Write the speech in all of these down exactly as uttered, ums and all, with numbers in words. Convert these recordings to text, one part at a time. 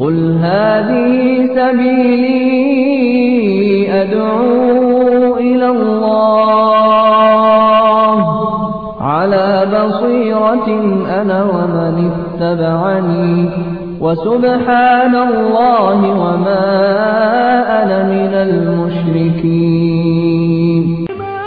قل هذه سبيلي أدعو إلى الله على بصيرة أنا ومن اتبعني وسبحان الله وما أنا من المشركين.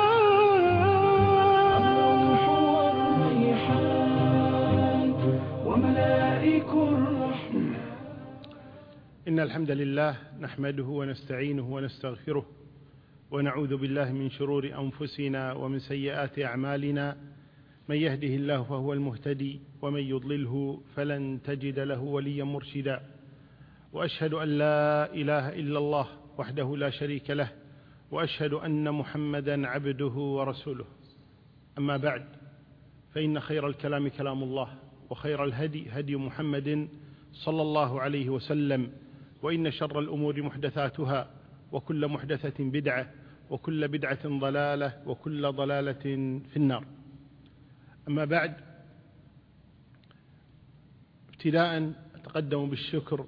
إن الحمد لله نحمده ونستعينه ونستغفره ونعوذ بالله من شرور أنفسنا ومن سيئات أعمالنا، من يهده الله فهو المهتدي ومن يضلله فلن تجد له وليا مرشدا، وأشهد أن لا إله إلا الله وحده لا شريك له، وأشهد أن محمدا عبده ورسوله. أما بعد، فإن خير الكلام كلام الله، وخير الهدي هدي محمد صلى الله عليه وسلم، وإن شر الأمور محدثاتها، وكل محدثة بدعة، وكل بدعة ضلالة، وكل ضلالة في النار. أما بعد، ابتداء أتقدم بالشكر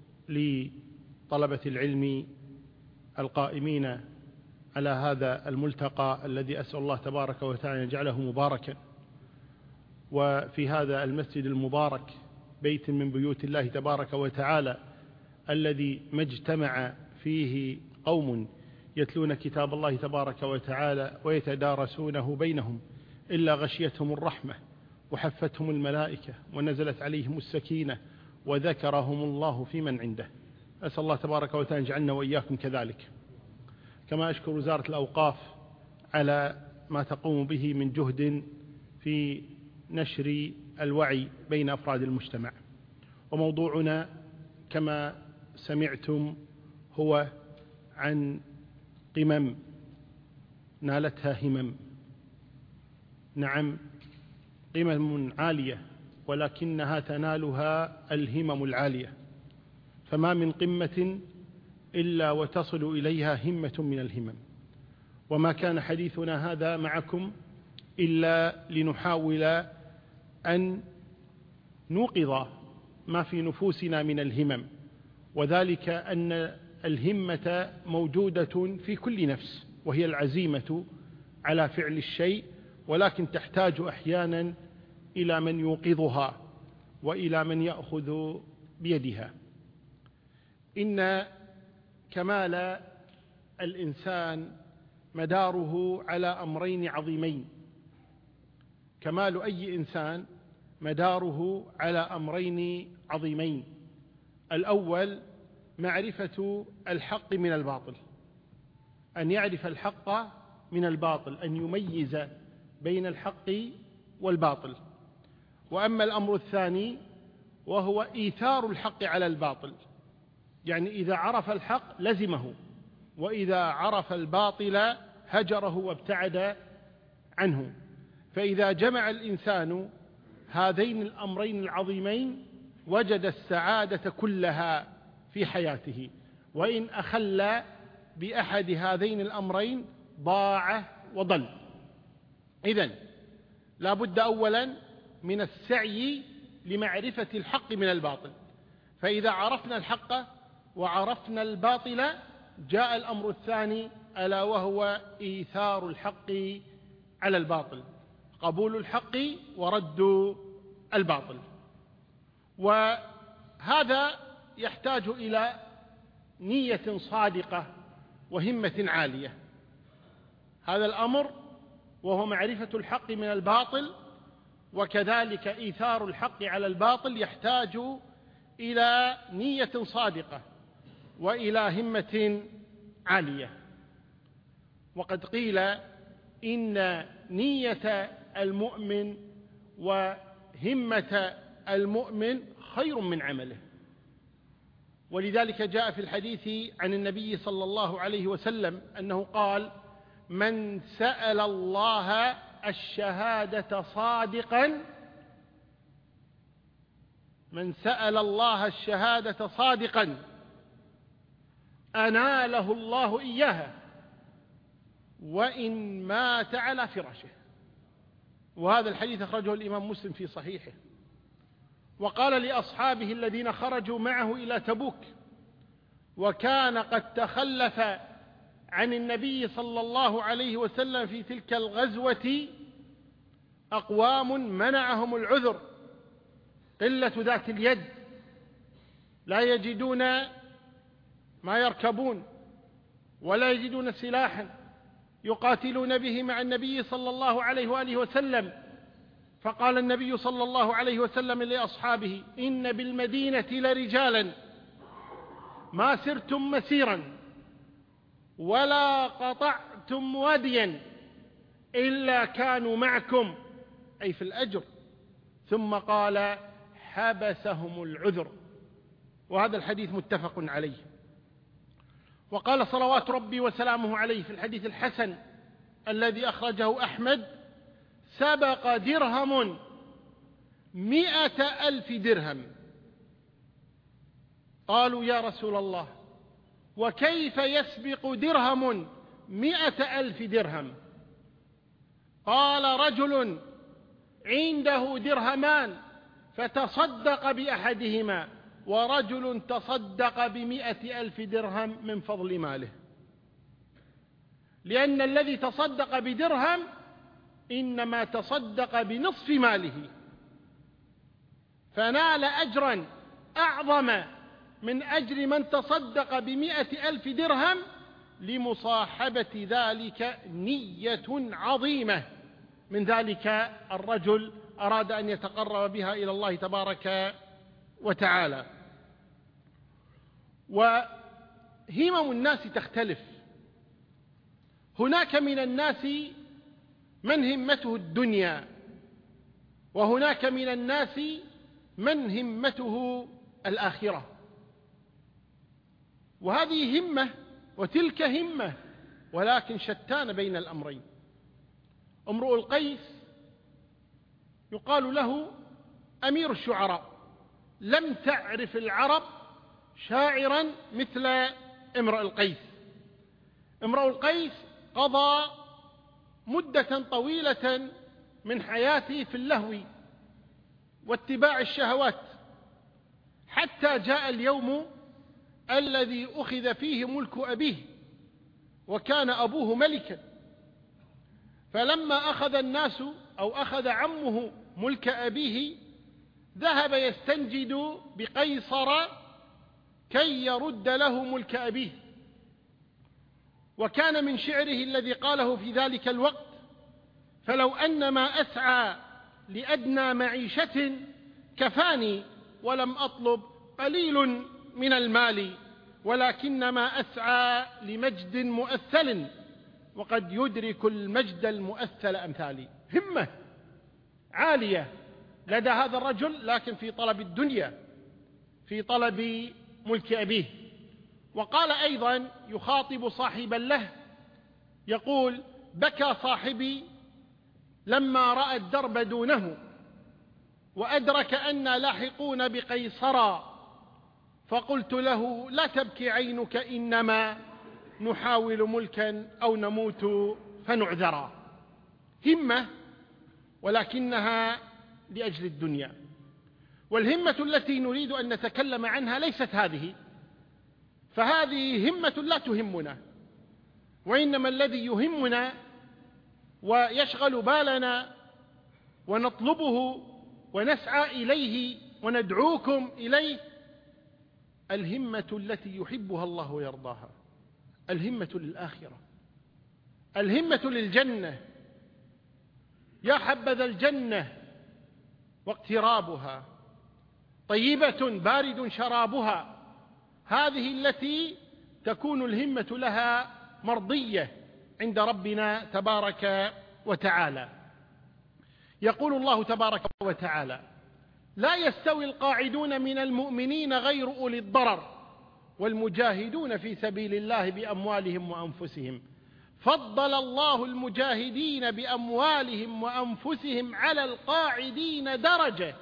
لطلبة العلم القائمين على هذا الملتقى الذي أسأل الله تبارك وتعالى أن يجعله مباركا، وفي هذا المسجد المبارك بيت من بيوت الله تبارك وتعالى الذي ما اجتمع فيه قوم يتلون كتاب الله تبارك وتعالى ويتدارسونه بينهم إلا غشيتهم الرحمة وحفتهم الملائكة ونزلت عليهم السكينة وذكرهم الله في من عنده. أسأل الله تبارك وتعالى يجعلنا وإياكم كذلك. كما أشكر وزارة الأوقاف على ما تقوم به من جهد في نشر الوعي بين أفراد المجتمع. وموضوعنا كما سمعتم هو عن قمم نالتها همم. نعم، قمم عالية، ولكنها تنالها الهمم العالية، فما من قمة إلا وتصل إليها همة من الهمم. وما كان حديثنا هذا معكم إلا لنحاول أن نوقظ ما في نفوسنا من الهمم، وذلك أن الهمة موجودة في كل نفس، وهي العزيمة على فعل الشيء، ولكن تحتاج أحيانا إلى من يوقظها وإلى من يأخذ بيدها. إن كمال الإنسان مداره على أمرين عظيمين. كمال أي إنسان مداره على أمرين عظيمين: الأول معرفة الحق من الباطل، أن يعرف الحق من الباطل، أن يميز بين الحق والباطل. وأما الأمر الثاني وهو إيثار الحق على الباطل، يعني إذا عرف الحق لزمه، وإذا عرف الباطل هجره وابتعد عنه. فإذا جمع الإنسان هذين الأمرين العظيمين وجد السعادة كلها في حياته، وإن أخل بأحد هذين الأمرين ضاع وضل. إذن لا بد أولا من السعي لمعرفة الحق من الباطل، فإذا عرفنا الحق وعرفنا الباطل جاء الأمر الثاني، ألا وهو إيثار الحق على الباطل، قبول الحق ورد الباطل. وهذا يحتاج إلى نية صادقة وهمة عالية. هذا الأمر وهو معرفة الحق من الباطل، وكذلك إيثار الحق على الباطل، يحتاج إلى نية صادقة وإلى همة عالية. وقد قيل إن نية المؤمن وهمة المؤمن خير من عمله. ولذلك جاء في الحديث عن النبي صلى الله عليه وسلم أنه قال: من سأل الله الشهادة صادقا من سأل الله الشهادة صادقا أناله الله إياها وإن مات على فراشه. وهذا الحديث أخرجه الإمام مسلم في صحيحه. وقال لأصحابه الذين خرجوا معه إلى تبوك وكان قد تخلف عن النبي صلى الله عليه وسلم في تلك الغزوة أقوام منعهم العذر، قلة ذات اليد، لا يجدون ما يركبون ولا يجدون سلاحا يقاتلون به مع النبي صلى الله عليه وآله وسلم. فقال النبي صلى الله عليه وسلم لأصحابه: إن بالمدينة لرجالا ما سرتم مسيرا ولا قطعتم واديا إلا كانوا معكم، أي في الأجر. ثم قال: حبسهم العذر. وهذا الحديث متفق عليه. وقال صلوات ربي وسلامه عليه في الحديث الحسن الذي أخرجه أحمد: سبق درهم مئة ألف درهم. قالوا: يا رسول الله، وكيف يسبق درهم مئة ألف درهم؟ قال: رجل عنده درهمان فتصدق بأحدهما، ورجل تصدق بمئة ألف درهم من فضل ماله. لأن الذي تصدق بدرهم إنما تصدق بنصف ماله، فنال أجرا أعظم من أجر من تصدق بمئة ألف درهم، لمصاحبة ذلك نية عظيمة من ذلك الرجل أراد أن يتقرب بها إلى الله تبارك وتعالى. وهمم الناس تختلف. هناك من الناس من همته الدنيا، وهناك من الناس من همته الآخرة، وهذه همة وتلك همة، ولكن شتان بين الأمرين. امرؤ القيس يقال له أمير الشعراء، لم تعرف العرب شاعرا مثل امرؤ القيس. امرؤ القيس قضى مدة طويلة من حياته في اللهو واتباع الشهوات، حتى جاء اليوم الذي أخذ فيه ملك أبيه، وكان أبوه ملكا. فلما أخذ الناس أو أخذ عمه ملك أبيه، ذهب يستنجد بقيصر كي يرد له ملك أبيه. وكان من شعره الذي قاله في ذلك الوقت: فلو أن ما أسعى لأدنى معيشة كفاني، ولم أطلب قليل من المال، ولكنما أسعى لمجد مؤثل، وقد يدرك المجد المؤثل أمثالي. همة عالية لدى هذا الرجل، لكن في طلب الدنيا، في طلب ملك أبيه. وقال أيضا يخاطب صاحبا له يقول: بكى صاحبي لما رأى الدرب دونه، وأدرك أننا لاحقون بقيصرا، فقلت له: لا تبكي عينك، إنما نحاول ملكا أو نموت فنعذرا. همة، ولكنها لأجل الدنيا. والهمة التي نريد أن نتكلم عنها ليست هذه، فهذه همة لا تهمنا، وإنما الذي يهمنا ويشغل بالنا ونطلبه ونسعى إليه وندعوكم إليه الهمة التي يحبها الله ويرضاها، الهمة للآخرة، الهمة للجنة. يا حبذا الجنة واقترابها، طيبة بارد شرابها، هذه التي تكون الهمة لها مرضية عند ربنا تبارك وتعالى. يقول الله تبارك وتعالى: لا يستوي القاعدون من المؤمنين غير أولي الضرر والمجاهدون في سبيل الله بأموالهم وأنفسهم، فضل الله المجاهدين بأموالهم وأنفسهم على القاعدين درجة،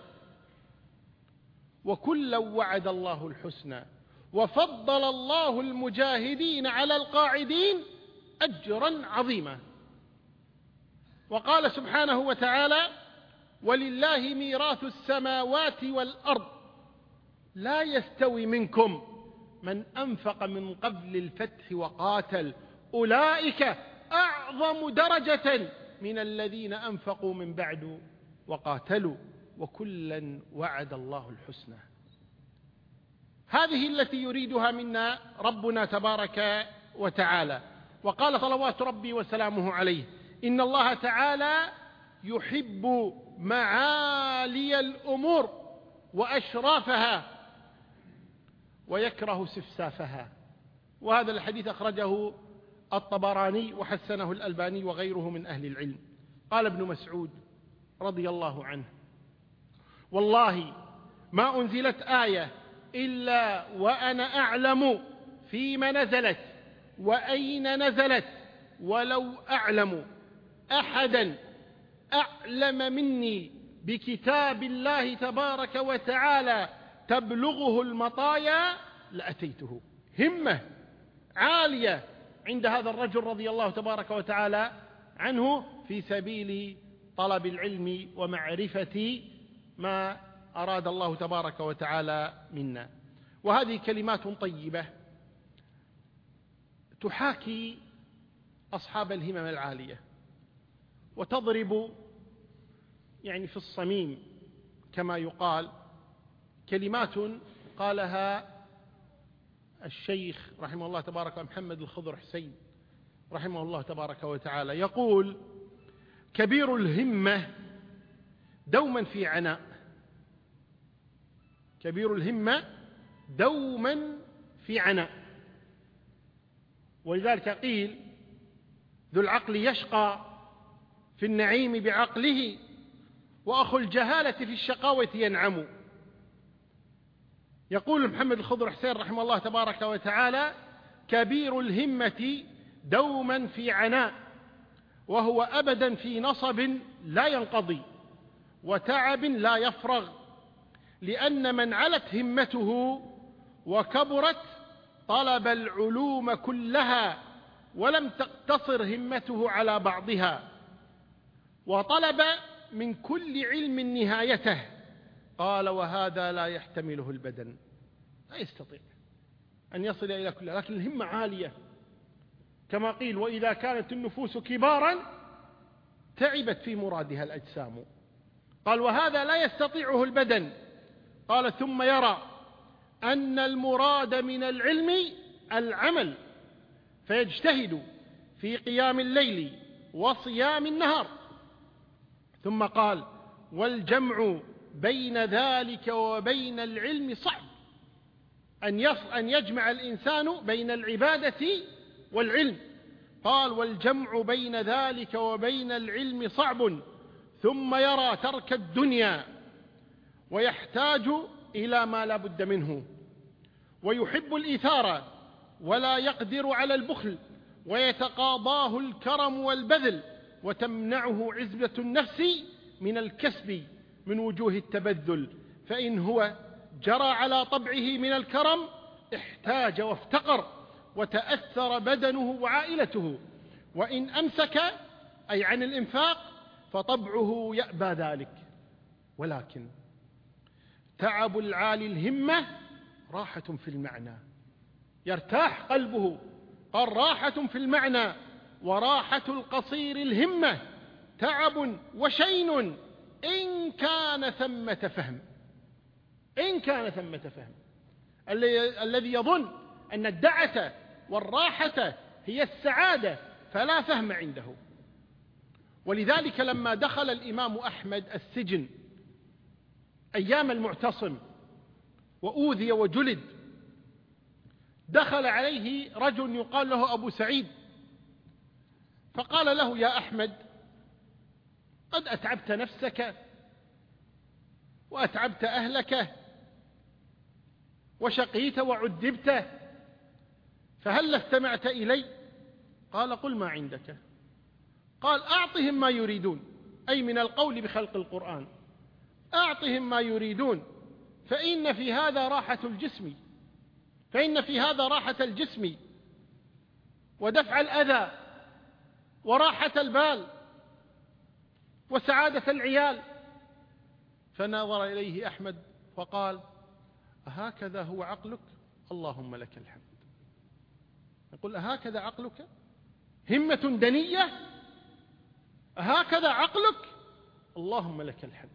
وكلا وعد الله الحسنى، وفضل الله المجاهدين على القاعدين أجرا عظيما. وقال سبحانه وتعالى: ولله ميراث السماوات والأرض لا يستوي منكم من أنفق من قبل الفتح وقاتل أولئك أعظم درجة من الذين أنفقوا من بعد وقاتلوا وكلا وعد الله الحسنى. هذه التي يريدها منا ربنا تبارك وتعالى. وقال صلوات ربي وسلامه عليه: إن الله تعالى يحب معالي الأمور وأشرافها ويكره سفسافها. وهذا الحديث أخرجه الطبراني وحسنه الألباني وغيره من أهل العلم. قال ابن مسعود رضي الله عنه: والله ما أنزلت آية إلا وأنا أعلم فيما نزلت وأين نزلت، ولو أعلم أحدا أعلم مني بكتاب الله تبارك وتعالى تبلغه المطايا لأتيته. همة عالية عند هذا الرجل رضي الله تبارك وتعالى عنه في سبيل طلب العلم ومعرفة ما أراد الله تبارك وتعالى منا. وهذه كلمات طيبة تحاكي أصحاب الهمم العالية وتضرب يعني في الصميم كما يقال. كلمات قالها الشيخ رحمه الله تبارك محمد الخضر حسين رحمه الله تبارك وتعالى، يقول: كبير الهمة دوما في عناء. كبير الهمة دوما في عناء. ولذلك قيل: ذو العقل يشقى في النعيم بعقله، وأخو الجهالة في الشقاوة ينعم. يقول محمد الخضر حسين رحمه الله تبارك وتعالى: كبير الهمة دوما في عناء، وهو أبدا في نصب لا ينقضي وتعب لا يفرغ، لأن من علت همته وكبرت طلب العلوم كلها، ولم تقتصر همته على بعضها، وطلب من كل علم نهايته. قال: وهذا لا يحتمله البدن، لا يستطيع أن يصل إلى كل، لكن الهمة عالية كما قيل: وإذا كانت النفوس كبارا تعبت في مرادها الأجسام. قال: وهذا لا يستطيعه البدن. قال: ثم يرى أن المراد من العلم العمل، فيجتهد في قيام الليل وصيام النهار. ثم قال: والجمع بين ذلك وبين العلم صعب، أن يجمع الإنسان بين العبادة والعلم. قال: والجمع بين ذلك وبين العلم صعب. ثم يرى ترك الدنيا ويحتاج إلى ما لا بد منه، ويحب الإثارة ولا يقدر على البخل، ويتقاضاه الكرم والبذل، وتمنعه عزبة النفس من الكسب من وجوه التبذل. فإن هو جرى على طبعه من الكرم احتاج وافتقر وتأثر بدنه وعائلته، وإن أمسك أي عن الإنفاق فطبعه يأبى ذلك. ولكن تعب العالي الهمة راحة في المعنى، يرتاح قلبه. قال: راحة في المعنى. وراحة القصير الهمة تعب وشين إن كان ثمة فهم. إن كان ثمة فهم. الذي يظن أن الدعة والراحة هي السعادة فلا فهم عنده. ولذلك لما دخل الإمام أحمد السجن أيام المعتصم وأوذي وجلد، دخل عليه رجل يقال له أبو سعيد، فقال له: يا أحمد، قد أتعبت نفسك وأتعبت أهلك وشقيت وعذبت، فهل استمعت إلي؟ قال: قل ما عندك. قال: أعطهم ما يريدون، أي من القول بخلق القرآن، أعطهم ما يريدون، فإن في هذا راحة الجسم فإن في هذا راحة الجسم ودفع الأذى وراحة البال وسعادة العيال فنظر إليه أحمد فقال: أهكذا هو عقلك؟ اللهم لك الحمد. يقول: أهكذا عقلك؟ همة دنية؟ أهكذا عقلك؟ اللهم لك الحمد.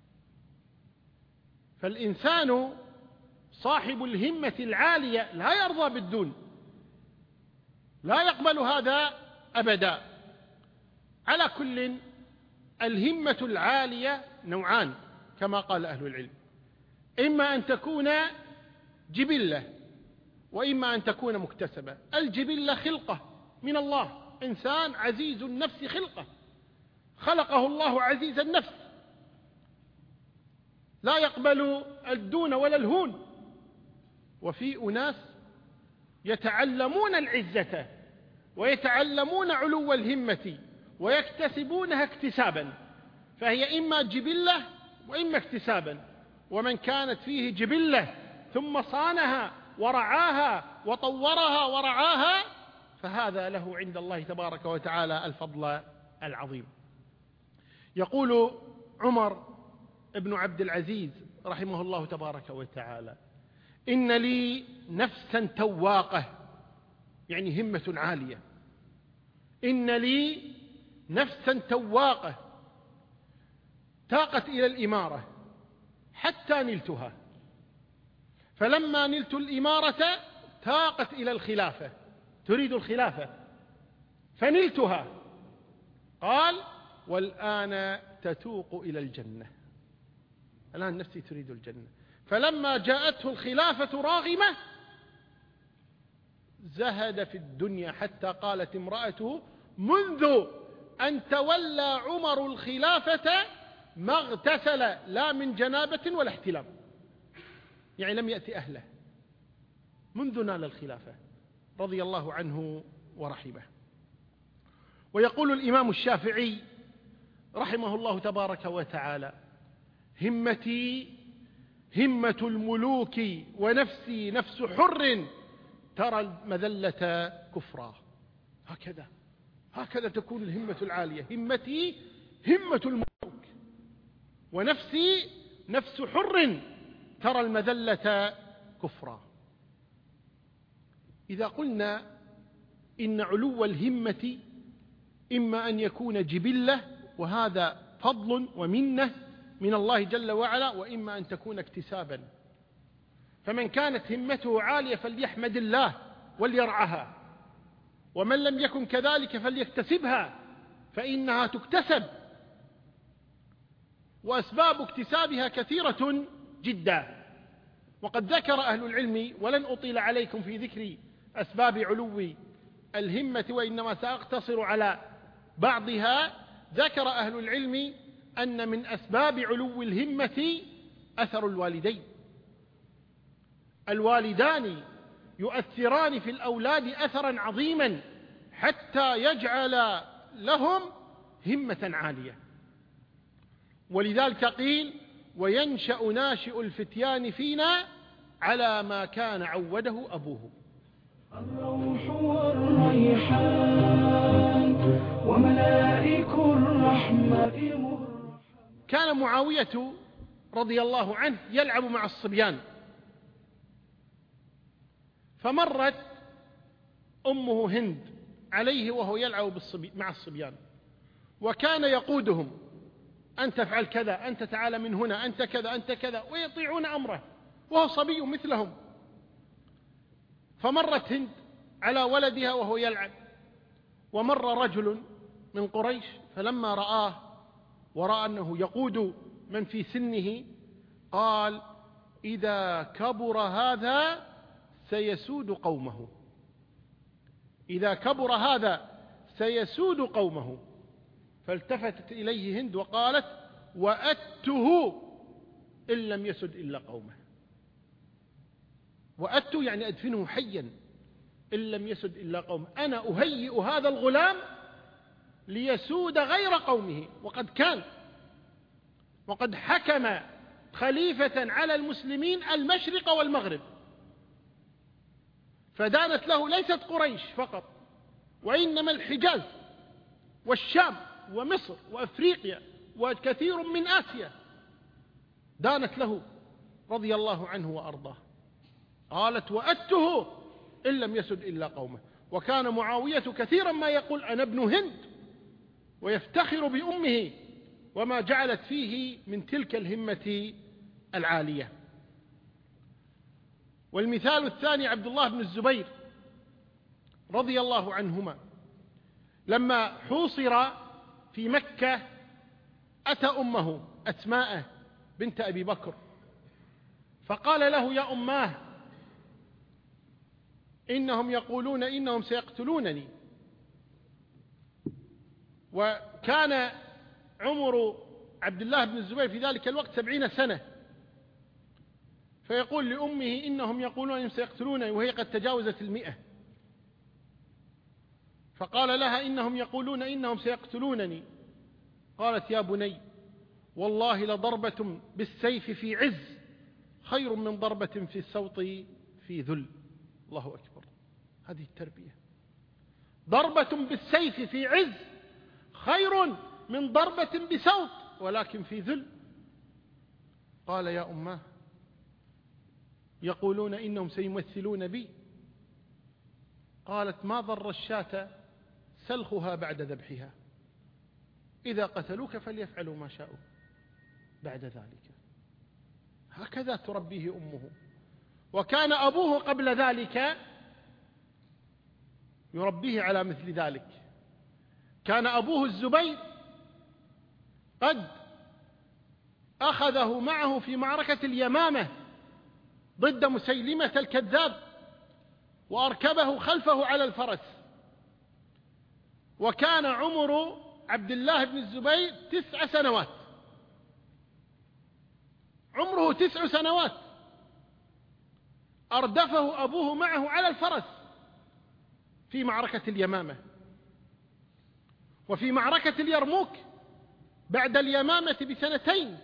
فالإنسان صاحب الهمة العالية لا يرضى بالدون، لا يقبل هذا أبدا. على كل، الهمة العالية نوعان كما قال أهل العلم: إما أن تكون جبلة، وإما أن تكون مكتسبة. الجبلة خلقة من الله، إنسان عزيز النفس خلقة، خلقه الله عزيز النفس، لا يقبل الدون ولا الهون. وفي أناس يتعلمون العزة ويتعلمون علو الهمة ويكتسبونها اكتسابا، فهي إما جبلة وإما اكتسابا. ومن كانت فيه جبلة ثم صانها ورعاها وطورها ورعاها فهذا له عند الله تبارك وتعالى الفضل العظيم. يقول عمر ابن عبد العزيز رحمه الله تبارك وتعالى: إن لي نفسا تواقة، يعني همة عالية. إن لي نفسا تواقة تاقت إلى الإمارة حتى نلتها، فلما نلت الإمارة تاقت إلى الخلافة، تريد الخلافة فنلتها. قال: والآن تتوق إلى الجنة، الآن نفسي تريد الجنة. فلما جاءته الخلافة راغمة زهد في الدنيا، حتى قالت امرأته: منذ أن تولى عمر الخلافة ما اغتسل لا من جنابة ولا احتلام، يعني لم يأتي أهله منذ نال الخلافة رضي الله عنه ورحمه. ويقول الإمام الشافعي رحمه الله تبارك وتعالى: همتي همة الملوك ونفسي نفس حر ترى المذلة كفرا. هكذا هكذا تكون الهمة العالية. همتي همة الملوك ونفسي نفس حر ترى المذلة كفرا. إذا قلنا إن علو الهمة إما أن يكون جبلة، وهذا فضل ومنة من الله جل وعلا، وإما أن تكون اكتسابا. فمن كانت همته عالية فليحمد الله وليرعها، ومن لم يكن كذلك فليكتسبها، فإنها تكتسب، وأسباب اكتسابها كثيرة جدا. وقد ذكر أهل العلم، ولن أطيل عليكم في ذكر أسباب علو الهمة وإنما سأقتصر على بعضها. ذكر أهل العلم أن من أسباب علو الهمة أثر الوالدين. الوالدان يؤثران في الأولاد أثرا عظيما حتى يجعل لهم همة عالية. ولذلك قيل: وينشأ ناشئ الفتيان فينا على ما كان عوده أبوه. الروح والريحان وملائك الرحمة. كان معاوية رضي الله عنه يلعب مع الصبيان، فمرت أمه هند عليه وهو يلعب مع الصبيان، وكان يقودهم: أنت تفعل كذا، أنت تعال من هنا، أنت كذا، أنت كذا، ويطيعون أمره وهو صبي مثلهم. فمرت هند على ولدها وهو يلعب، ومر رجل من قريش فلما رآه ورأى أنه يقود من في سنه قال: إذا كبر هذا سيسود قومه، إذا كبر هذا سيسود قومه. فالتفتت إليه هند وقالت: وأته إن لم يسد إلا قومه. وأته يعني أدفنه حيا، إن لم يسد إلا قومه. أنا أهيئ هذا الغلام ليسود غير قومه. وقد كان، وقد حكم خليفة على المسلمين المشرق والمغرب، فدانت له ليست قريش فقط، وإنما الحجاز والشام ومصر وأفريقيا وكثير من آسيا. دانت له رضي الله عنه وأرضاه. قالت: وأدته إن لم يسد إلا قومه. وكان معاوية كثيرا ما يقول: أنا ابن هند، ويفتخر بأمه وما جعلت فيه من تلك الهمة العالية. والمثال الثاني عبد الله بن الزبير رضي الله عنهما، لما حوصر في مكة أتى أمه أسماء بنت أبي بكر فقال له: يا أماه، إنهم يقولون إنهم سيقتلونني. وكان عمر عبد الله بن الزبير في ذلك الوقت سبعين سنة، فيقول لأمه: إنهم يقولون إنهم سيقتلونني، وهي قد تجاوزت المئة. فقال لها: إنهم يقولون إنهم سيقتلونني. قالت: يا بني، والله لضربة بالسيف في عز خير من ضربة في السوط في ذل. الله أكبر، هذه التربية. ضربة بالسيف في عز خير من ضربة بسوط ولكن في ذل. قال: يا أماه، يقولون إنهم سيمثلون بي. قالت: ما ضر الشاة سلخها بعد ذبحها، إذا قتلوك فليفعلوا ما شاءوا بعد ذلك. هكذا تربيه أمه. وكان أبوه قبل ذلك يربيه على مثل ذلك. كان أبوه الزبير قد أخذه معه في معركة اليمامة ضد مسيلمة الكذاب، وأركبه خلفه على الفرس. وكان عمر عبد الله بن الزبير تسع سنوات، عمره تسع سنوات، أردفه أبوه معه على الفرس في معركة اليمامة. وفي معركة اليرموك بعد اليمامة بسنتين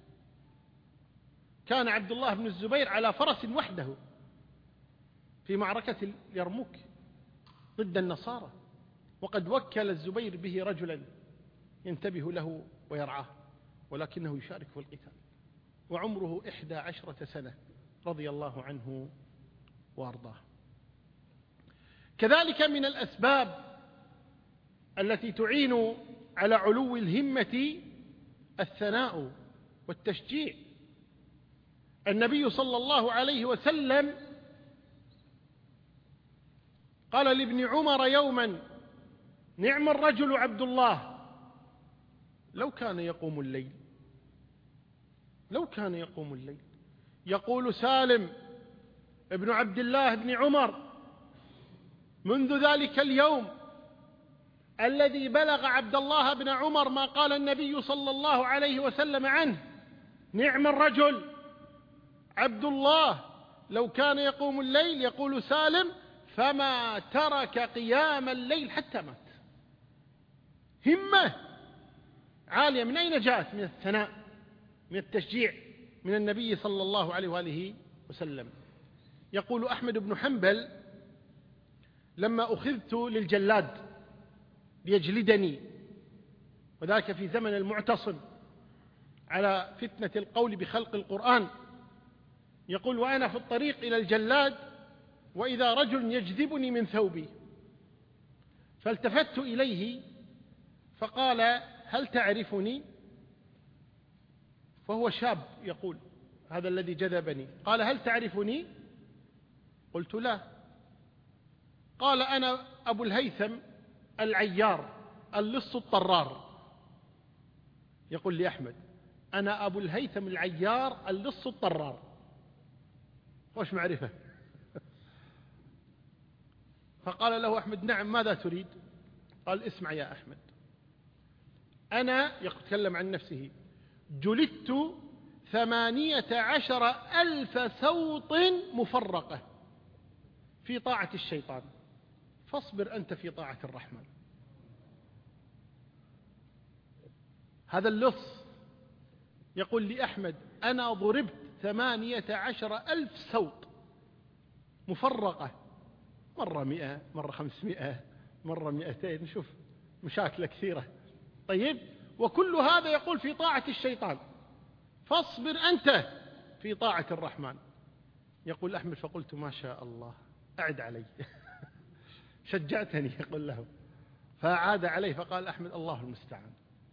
كان عبد الله بن الزبير على فرس وحده في معركة اليرموك ضد النصارى، وقد وكل الزبير به رجلا ينتبه له ويرعاه، ولكنه يشارك في القتال، وعمره إحدى عشرة سنة رضي الله عنه وأرضاه. كذلك من الأسباب التي تعين على علو الهمة الثناء والتشجيع. النبي صلى الله عليه وسلم قال لابن عمر يوما: نعم الرجل عبد الله لو كان يقوم الليل، لو كان يقوم الليل. يقول سالم ابن عبد الله بن عمر: منذ ذلك اليوم الذي بلغ عبد الله بن عمر ما قال النبي صلى الله عليه وسلم عنه: نعم الرجل عبد الله لو كان يقوم الليل. يقول سالم: فما ترك قيام الليل حتى مات. همة عالية. من أين جاءت؟ من الثناء، من التشجيع من النبي صلى الله عليه وآله وسلم. يقول أحمد بن حنبل: لما أخذت للجلاد ليجلدني، وذاك في زمن المعتصم على فتنة القول بخلق القرآن، يقول: وأنا في الطريق إلى الجلاد وإذا رجل يجذبني من ثوبي، فالتفت إليه فقال: هل تعرفني؟ فهو شاب يقول هذا الذي جذبني. قال: هل تعرفني؟ قلت: لا. قال: أنا أبو الهيثم العيار اللص الطرار. يقول لي أحمد: أنا أبو الهيثم العيار اللص الطرار. وش معرفة؟ فقال له أحمد: نعم، ماذا تريد؟ قال: اسمع يا أحمد، أنا، يتكلم عن نفسه، جلدت ثمانية عشر ألف سوط مفرقة في طاعة الشيطان، فاصبر أنت في طاعة الرحمن. هذا اللص يقول لي أحمد: أنا ضربت ثمانية عشر ألف سوط مفرقة، مرة مئة، مرة خمسمائة، مرة مئتين، نشوف مشاكل كثيرة. طيب، وكل هذا يقول في طاعة الشيطان، فاصبر أنت في طاعة الرحمن. يقول أحمد فقلت ما شاء الله أعد علي شجعتني يقول له، فعاد عليه فقال أحمد الله المستعان.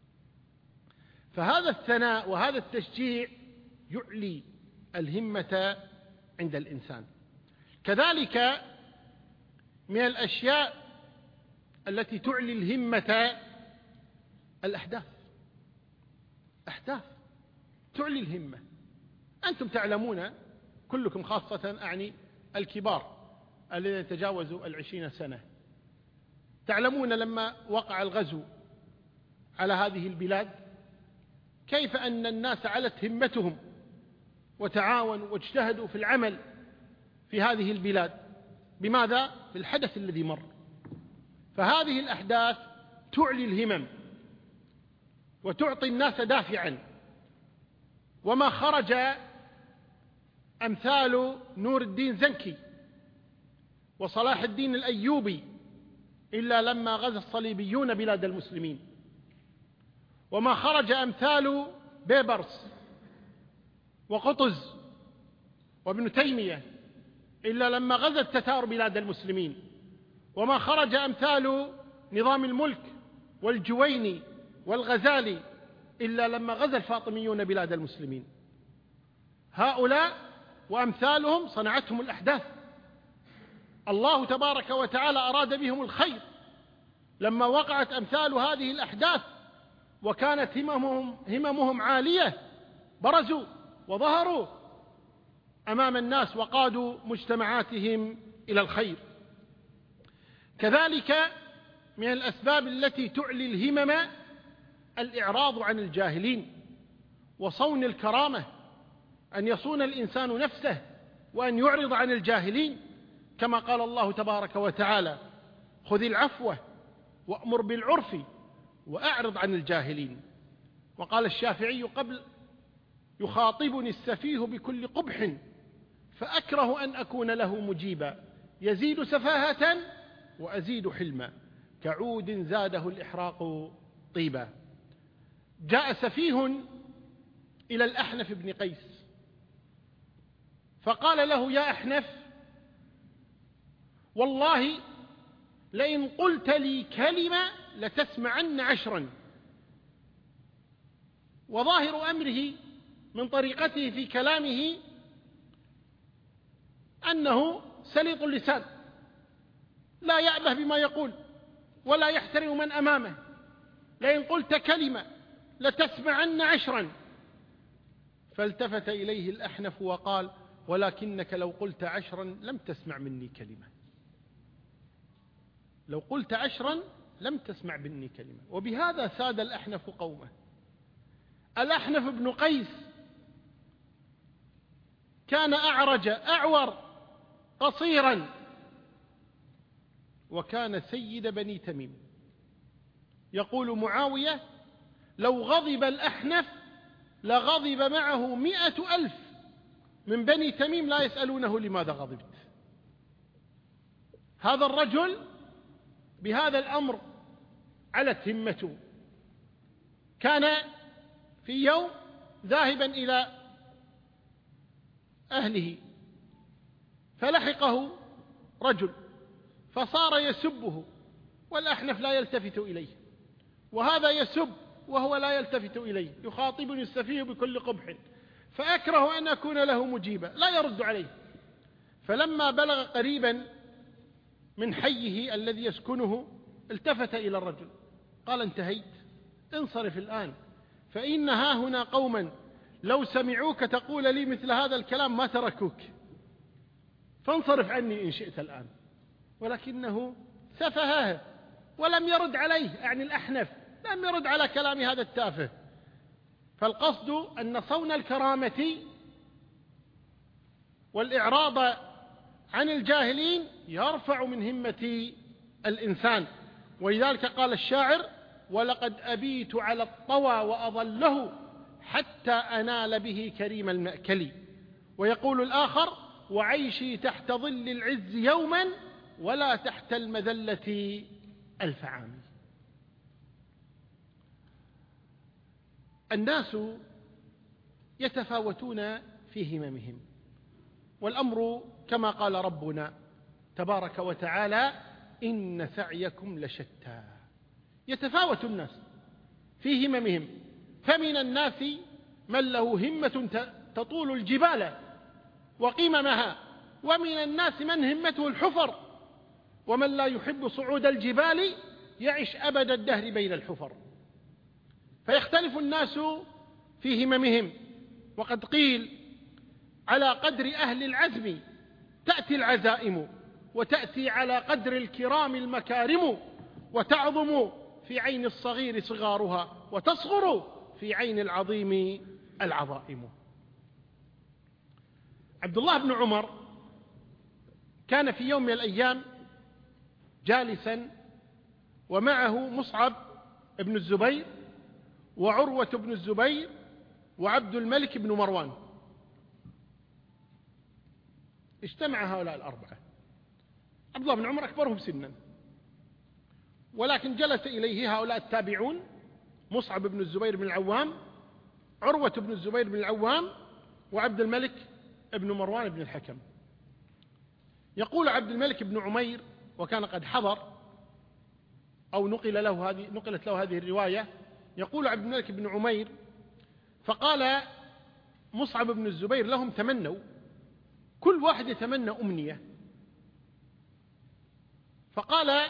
فهذا الثناء وهذا التشجيع يعلي الهمة عند الإنسان. كذلك من الأشياء التي تعلي الهمة الأحداث. أحداث تعلي الهمة. أنتم تعلمون كلكم، خاصة أعني الكبار الذين يتجاوزوا العشرين سنة، تعلمون لما وقع الغزو على هذه البلاد كيف أن الناس علت همتهم وتعاونوا واجتهدوا في العمل في هذه البلاد. بماذا؟ بالحدث الذي مر. فهذه الأحداث تعلي الهمم وتعطي الناس دافعا. وما خرج أمثال نور الدين زنكي وصلاح الدين الأيوبي إلا لما غزا الصليبيون بلاد المسلمين، وما خرج أمثال بيبرس وقطز وابن تيمية إلا لما غزا التتار بلاد المسلمين، وما خرج أمثال نظام الملك والجويني والغزالي إلا لما غزا الفاطميون بلاد المسلمين. هؤلاء وأمثالهم صنعتهم الأحداث. الله تبارك وتعالى أراد بهم الخير لما وقعت أمثال هذه الأحداث وكانت هممهم, هممهم عالية، برزوا وظهروا أمام الناس وقادوا مجتمعاتهم إلى الخير. كذلك من الأسباب التي تعلي الهمم الإعراض عن الجاهلين وصون الكرامة، أن يصون الإنسان نفسه وأن يعرض عن الجاهلين، كما قال الله تبارك وتعالى: خذ العفو وأمر بالعرف وأعرض عن الجاهلين. وقال الشافعي قبل: يخاطبني السفيه بكل قبح فأكره أن أكون له مجيبا، يزيد سفاهة وأزيد حلما، كعود زاده الإحراق طيبا. جاء سفيه إلى الأحنف بن قيس فقال له: يا أحنف، والله لئن قلت لي كلمة لتسمعن عشرا. وظاهر أمره من طريقته في كلامه أنه سليط اللسان، لا يأبه بما يقول ولا يحترم من أمامه. لئن قلت كلمة لتسمعن عشرا. فالتفت إليه الأحنف وقال: ولكنك لو قلت عشرا لم تسمع مني كلمة. لو قلت عشرا لم تسمع مني كلمة. وبهذا ساد الأحنف قومه. الأحنف بن قيس كان أعرج أعور قصيرا، وكان سيد بني تميم. يقول معاوية: لو غضب الأحنف لغضب معه مئة ألف من بني تميم لا يسألونه لماذا غضبت. هذا الرجل بهذا الأمر علت همته. كان في يوم ذاهبا إلى أهله فلحقه رجل فصار يسبه، والأحنف لا يلتفت إليه، وهذا يسب وهو لا يلتفت إليه. يخاطبني السفيه بكل قبح فأكره أن أكون له مجيبا، لا يرد عليه. فلما بلغ قريبا من حيه الذي يسكنه التفت إلى الرجل قال: انتهيت، انصرف الآن، فإن ها هنا قوما لو سمعوك تقول لي مثل هذا الكلام ما تركوك، فانصرف عني إن شئت الآن. ولكنه سفهه ولم يرد عليه، يعني الأحنف لم يرد على كلام هذا التافه. فالقصد أن صون الكرامة والإعراض عن الجاهلين يرفع من همة الإنسان. ولذلك قال الشاعر: ولقد أبيت على الطوى وأظله حتى أنال به كريم المأكل. ويقول الآخر: وعيشي تحت ظل العز يوما ولا تحت المذلة ألف عام. الناس يتفاوتون في هممهم، والأمر كما قال ربنا تبارك وتعالى: إن سعيكم لشتى. يتفاوت الناس في هممهم، فمن الناس من له همة تطول الجبال وقممها، ومن الناس من همته الحفر، ومن لا يحب صعود الجبال يعش أبد الدهر بين الحفر. فيختلف الناس في هممهم. وقد قيل: على قدر أهل العزم تأتي العزائم، وتأتي على قدر الكرام المكارم، وتعظم في عين الصغير صغارها، وتصغر في عين العظيم العظائم. عبد الله بن عمر كان في يوم من الأيام جالسا ومعه مصعب بن الزبير وعروة بن الزبير وعبد الملك بن مروان. اجتمع هؤلاء الأربعة. عبد الله بن عمر أكبرهم سنا، ولكن جلس إليه هؤلاء التابعون: مصعب بن الزبير بن العوام، عروة بن الزبير بن العوام، وعبد الملك بن مروان بن الحكم. يقول عبد الملك بن عمير، وكان قد حضر أو نقل له هذه نقلت له هذه الرواية، يقول عبد الملك بن عمير: فقال مصعب بن الزبير لهم: تمنوا، كل واحد يتمنى أمنية. فقال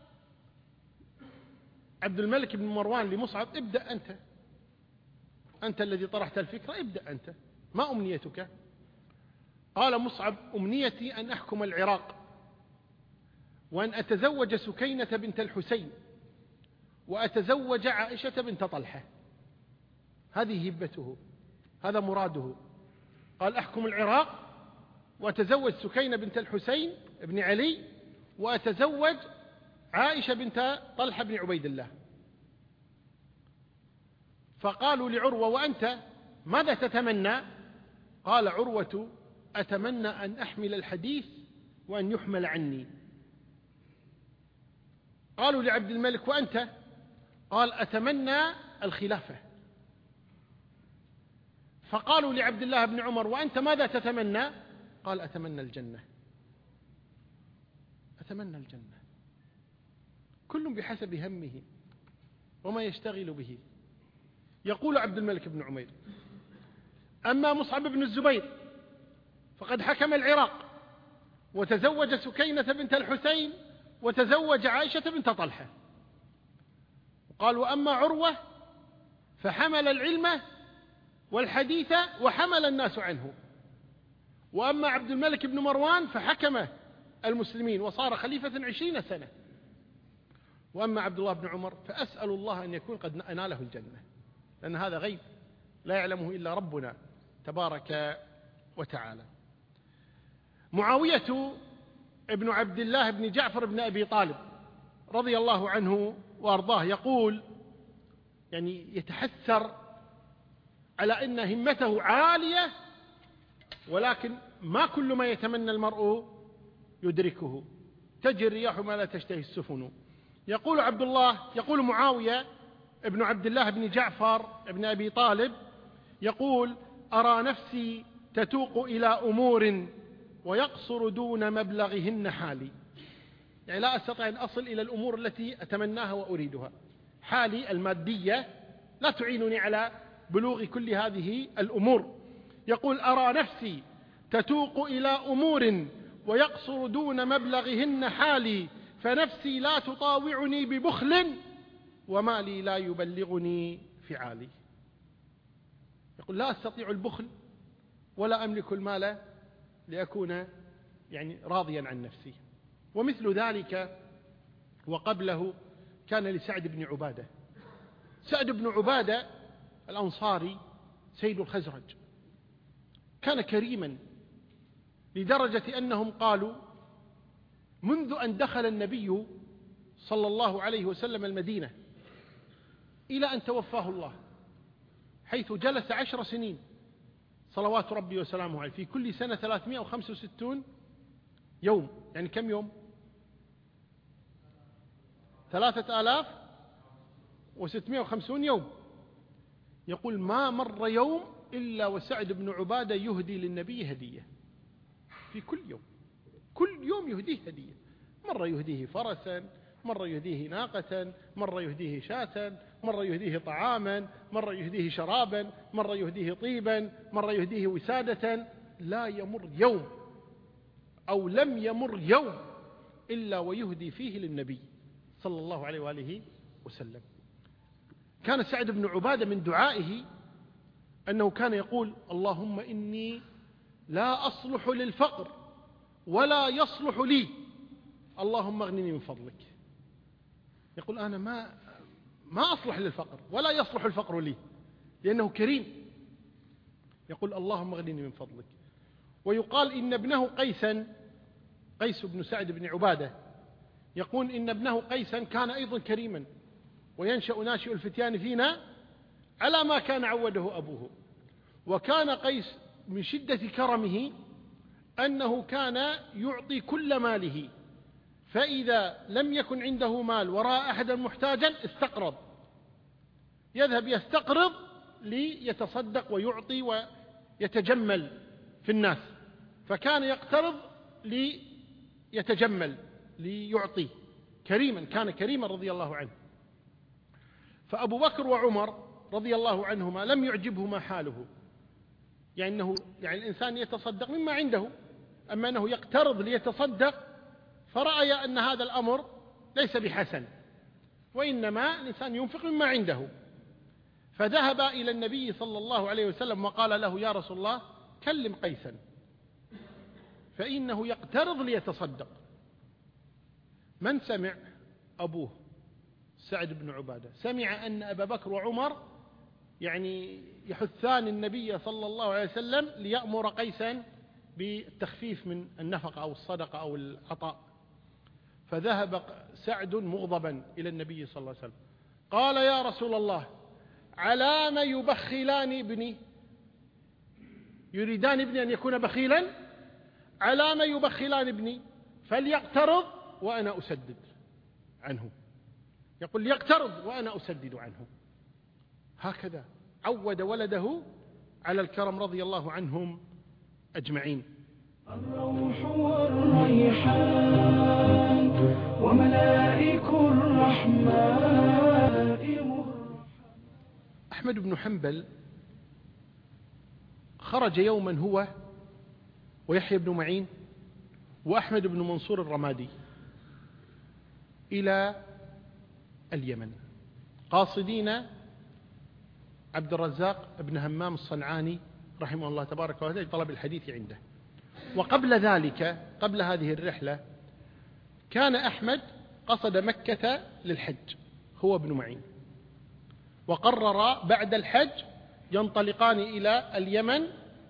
عبد الملك بن مروان لمصعب: ابدأ أنت، أنت الذي طرحت الفكرة، ابدأ أنت، ما أمنيتك؟ قال مصعب: أمنيتي أن أحكم العراق، وأن أتزوج سكينة بنت الحسين، وأتزوج عائشة بنت طلحة. هذه هبته، هذا مراده. قال: أحكم العراق، وأتزوج سكينة بنت الحسين بن علي، وأتزوج عائشة بنت طلحة بن عبيد الله. فقالوا لعروة: وأنت ماذا تتمنى؟ قال عروة: أتمنى أن أحمل الحديث وأن يحمل عني. قالوا لعبد الملك: وأنت؟ قال: أتمنى الخلافة. فقالوا لعبد الله بن عمر: وأنت ماذا تتمنى؟ قال: أتمنى الجنة، أتمنى الجنة. كل بحسب همه وما يشتغل به. يقول عبد الملك بن عمير: أما مصعب بن الزبير فقد حكم العراق، وتزوج سكينة بنت الحسين، وتزوج عائشة بنت طلحة. قال: وأما عروة فحمل العلم والحديث وحمل الناس عنه. وأما عبد الملك بن مروان فحكم المسلمين وصار خليفة عشرين سنة. وأما عبد الله بن عمر فأسأل الله أن يكون قد أناله الجنة، لأن هذا غيب لا يعلمه إلا ربنا تبارك وتعالى. معاوية ابن عبد الله بن جعفر بن أبي طالب رضي الله عنه وأرضاه يقول، يعني يتحسر على أن همته عالية، ولكن ما كل ما يتمنى المرء يدركه، تجري الرياح ما لا تشتهي السفن. يقول عبد الله يقول معاوية ابن عبد الله بن جعفر بن أبي طالب يقول: أرى نفسي تتوق إلى أمور ويقصر دون مبلغهن حالي. يعني لا أستطيع أن أصل إلى الأمور التي أتمناها وأريدها، حالي المادية لا تعينني على بلوغ كل هذه الأمور. يقول: أرى نفسي تتوق إلى أمور ويقصر دون مبلغهن حالي، فنفسي لا تطاوعني ببخل، ومالي لا يبلغني فعالي. يقول: لا أستطيع البخل ولا أملك المال لأكون يعني راضيا عن نفسي. ومثل ذلك وقبله كان لسعد بن عبادة. سعد بن عبادة الأنصاري سيد الخزرج، كان كريما لدرجة أنهم قالوا: منذ أن دخل النبي صلى الله عليه وسلم المدينة إلى أن توفاه الله، حيث جلس عشر سنين صلوات ربي وسلامه عليه، في كل سنة ثلاثمائة وخمسة وستين يوم، يعني كم يوم؟ ثلاثة آلاف وستمائة وخمسون يوم. يقول: ما مر يوم إلا وسعد بن عبادة يهدي للنبي هدية في كل يوم، كل يوم يهديه هدية، مرة يهديه فرسا، مرة يهديه ناقة، مرة يهديه شاة، مرة يهديه طعاما، مرة يهديه شرابا، مرة يهديه طيبا، مرة يهديه وسادة. لا يمر يوم أو لم يمر يوم إلا ويهدي فيه للنبي صلى الله عليه وآله وسلم. كان سعد بن عبادة من دعائه أنه كان يقول: اللهم إني لا أصلح للفقر ولا يصلح لي، اللهم اغنني من فضلك. يقول: أنا ما ما أصلح للفقر ولا يصلح الفقر لي، لأنه كريم. يقول: اللهم اغنني من فضلك. ويقال إن ابنه قيسا، قيس بن سعد بن عبادة، يقول إن ابنه قيسا كان أيضا كريما، وينشأ ناشئ الفتيان فينا على ما كان عوده أبوه. وكان قيس من شدة كرمه أنه كان يعطي كل ماله، فإذا لم يكن عنده مال ورأى أحدا محتاجا استقرض، يذهب يستقرض ليتصدق ويعطي ويتجمل في الناس، فكان يقترض ليتجمل ليعطي، كريما، كان كريما رضي الله عنه. فأبو بكر وعمر رضي الله عنهما لم يعجبهما حاله، يعني أنه يعني الإنسان يتصدق مما عنده، أما أنه يقترض ليتصدق فرأي أن هذا الأمر ليس بحسن، وإنما الإنسان ينفق مما عنده. فذهب إلى النبي صلى الله عليه وسلم وقال له: يا رسول الله كلم قيسا فإنه يقترض ليتصدق. من سمع؟ أبوه سعد بن عبادة سمع أن أبا بكر وعمر يعني يحثان النبي صلى الله عليه وسلم ليأمر قيسا بالتخفيف من النفقة أو الصدقة أو العطاء. فذهب سعد مغضبا إلى النبي صلى الله عليه وسلم قال: يا رسول الله على ما يبخلان ابني؟ يريدان ابني أن يكون بخيلا؟ على ما يبخلان ابني؟ فليقترض وأنا أسدد عنه. يقول: ليقترض وأنا أسدد عنه. هكذا عود ولده على الكرم رضي الله عنهم أجمعين. الروح والريحان وملائك الرحمن. أحمد بن حنبل خرج يوما هو ويحيى بن معين وأحمد بن منصور الرمادي إلى اليمن، قاصدين عبد الرزاق بن همام الصنعاني رحمه الله تبارك وتعالى طلب الحديث عنده. وقبل ذلك، قبل هذه الرحلة، كان أحمد قصد مكة للحج هو ابن معين، وقرر بعد الحج ينطلقان إلى اليمن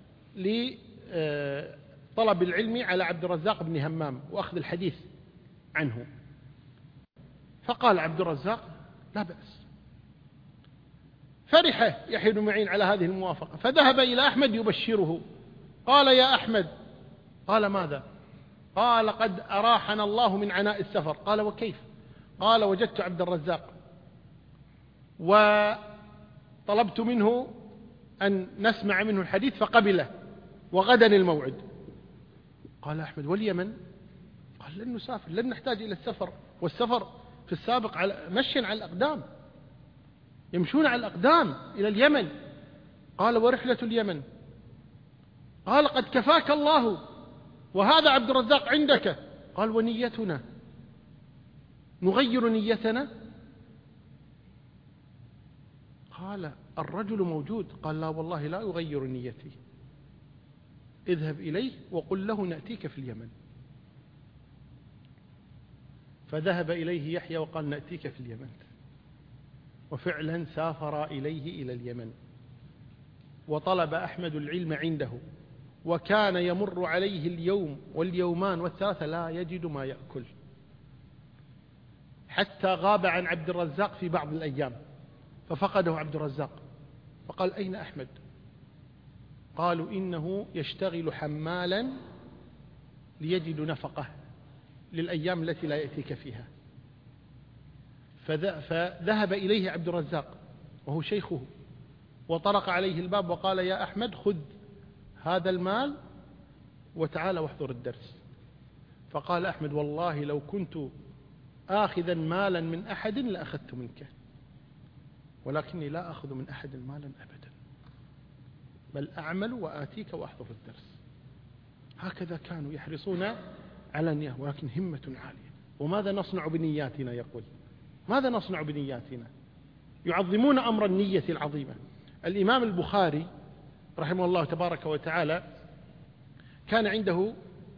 لطلب العلم على عبد الرزاق بن همام وأخذ الحديث عنه. فقال عبد الرزاق: لا بأس. فرح يحيى بن معين على هذه الموافقة، فذهب إلى أحمد يبشره. قال: يا أحمد. قال: ماذا؟ قال: قد أراحنا الله من عناء السفر. قال: وكيف؟ قال: وجدت عبد الرزاق وطلبت منه أن نسمع منه الحديث فقبله، وغدا الموعد. قال أحمد: واليمن؟ قال: لن نسافر، لن نحتاج إلى السفر، والسفر في السابق على مشي على الأقدام، يمشون على الأقدام إلى اليمن. قال: ورحلة اليمن؟ قال: قد كفاك الله، وهذا عبد الرزاق عندك. قال: ونيتنا؟ نغير نيتنا؟ قال: الرجل موجود. قال: لا والله لا يغير نيتي، اذهب إليه وقل له نأتيك في اليمن. فذهب إليه يحيى وقال: نأتيك في اليمن. وفعلا سافر إليه إلى اليمن، وطلب أحمد العلم عنده، وكان يمر عليه اليوم واليومان والثلاثة لا يجد ما يأكل، حتى غاب عن عبد الرزاق في بعض الأيام، ففقده عبد الرزاق فقال: أين أحمد؟ قالوا: إنه يشتغل حمالا ليجد نفقه للأيام التي لا يأتيك فيها. فذهب إليه عبد الرزاق وهو شيخه وطرق عليه الباب وقال يا أحمد خذ هذا المال وتعال واحضر الدرس. فقال أحمد والله لو كنت آخذا مالا من أحد لأخذت منك، ولكني لا أخذ من أحد مالا أبدا، بل أعمل وآتيك وأحضر الدرس. هكذا كانوا يحرصون على النية، ولكن همة عالية. وماذا نصنع بنياتنا؟ يقول ماذا نصنع بنياتنا؟ يعظمون أمر النية العظيمة. الإمام البخاري رحمه الله تبارك وتعالى كان عنده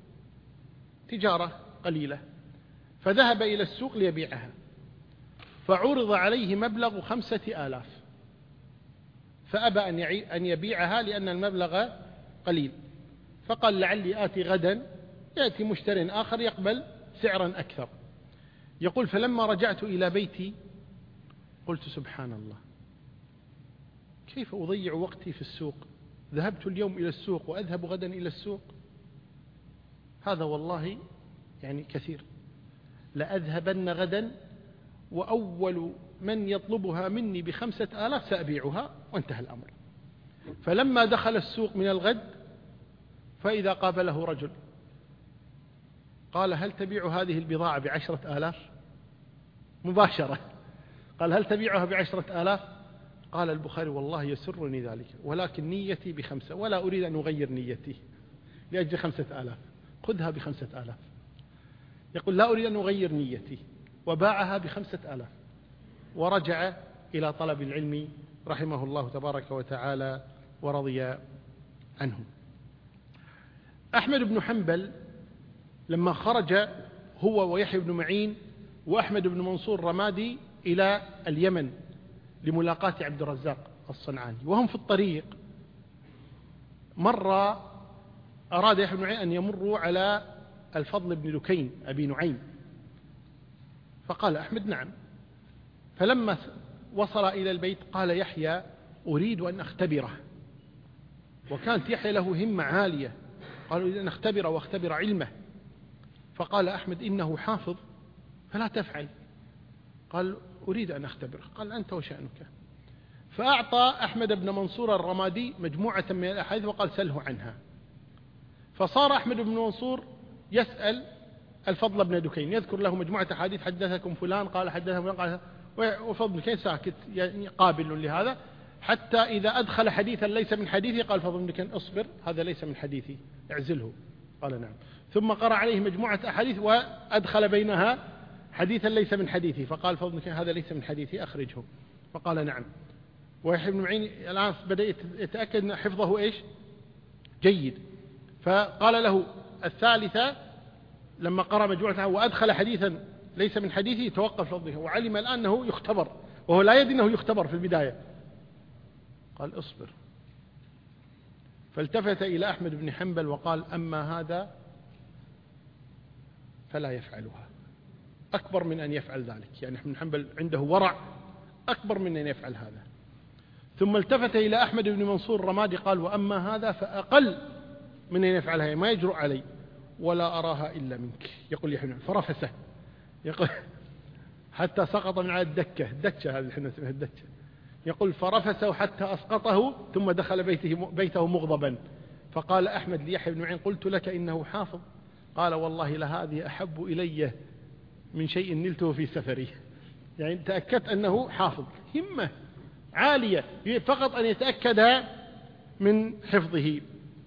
تجارة قليلة، فذهب إلى السوق ليبيعها، فعرض عليه مبلغ خمسة آلاف، فأبى أن يبيعها لأن المبلغ قليل، فقال لعلي آتي غدا يأتي مشتر آخر يقبل سعرا أكثر. يقول فلما رجعت إلى بيتي قلت سبحان الله، كيف أضيع وقتي في السوق؟ ذهبت اليوم إلى السوق وأذهب غدا إلى السوق، هذا والله يعني كثير، لأذهبن غدا وأول من يطلبها مني بخمسة آلاف سأبيعها، وانتهى الأمر. فلما دخل السوق من الغد فإذا قابله رجل قال هل تبيع هذه البضاعة بعشرة آلاف؟ مباشرة قال هل تبيعها بعشرة آلاف؟ قال البخاري والله يسرني ذلك، ولكن نيتي بخمسة، ولا أريد أن أغير نيتي لأجل خمسة آلاف، خذها بخمسة آلاف. يقول لا أريد أن أغير نيتي، وباعها بخمسة آلاف، ورجع إلى طلب العلم رحمه الله تبارك وتعالى ورضي عنه. أحمد بن حنبل لما خرج هو ويحيى بن معين وأحمد بن منصور الرمادي إلى اليمن لملاقاة عبد الرزاق الصنعاني، وهم في الطريق مر أراد يحيى بن معين أن يمروا على الفضل بن دكين أبي نعيم، فقال أحمد نعم. فلما وصل إلى البيت قال يحيى أريد أن أختبره، وكانت يحيى له همة عالية، قال أريد أن أختبره واختبر علمه. فقال أحمد إنه حافظ فلا تفعل. قال أريد أن أختبره. قال أنت وشأنك. فأعطى أحمد بن منصور الرمادي مجموعة من الأحاديث وقال سله عنها. فصار أحمد بن منصور يسأل الفضل بن دكين، يذكر له مجموعة أحاديث حدثكم فلان قال حدثكم فلان قال، وفضل بن دكين ساكت يعني قابل لهذا، حتى إذا أدخل حديثا ليس من حديثه قال فضل بن دكين اصبر هذا ليس من حديثي اعزله. قال نعم. ثم قرأ عليه مجموعة أحاديث وأدخل بينها حديثا ليس من حديثه، فقال فضل بن دكين هذا ليس من حديثي أخرجه. فقال نعم. ويحيى بن معين الآن بدأ يتأكد أن حفظه إيش جيد، فقال له الثالثة لما قرأ مجموعة وأدخل حديثا ليس من حديثه توقف فضله، وعلم الآن أنه يختبر وهو لا يدري أنه يختبر في البداية. قال اصبر. فالتفت إلى أحمد بن حنبل وقال أما هذا فلا يفعلها، أكبر من أن يفعل ذلك، يعني أحمد بن حنبل عنده ورع أكبر من أن يفعل هذا. ثم التفت إلى أحمد بن منصور الرمادي قال وأما هذا فأقل من أن يفعلها، ما يجرؤ علي ولا أراها إلا منك. يقول يحيى فرفسه، يقول حتى سقط من على الدكة، الدكة هذه احنا نسميها الدكة، يقول فرفسه حتى أسقطه ثم دخل بيته, بيته مغضبا. فقال أحمد ليحيى بن معين قلت لك إنه حافظ، قال والله لهذه أحب إلي من شيء نلته في سفري، يعني تأكدت أنه حافظ، همة عالية فقط أن يتأكد من حفظه.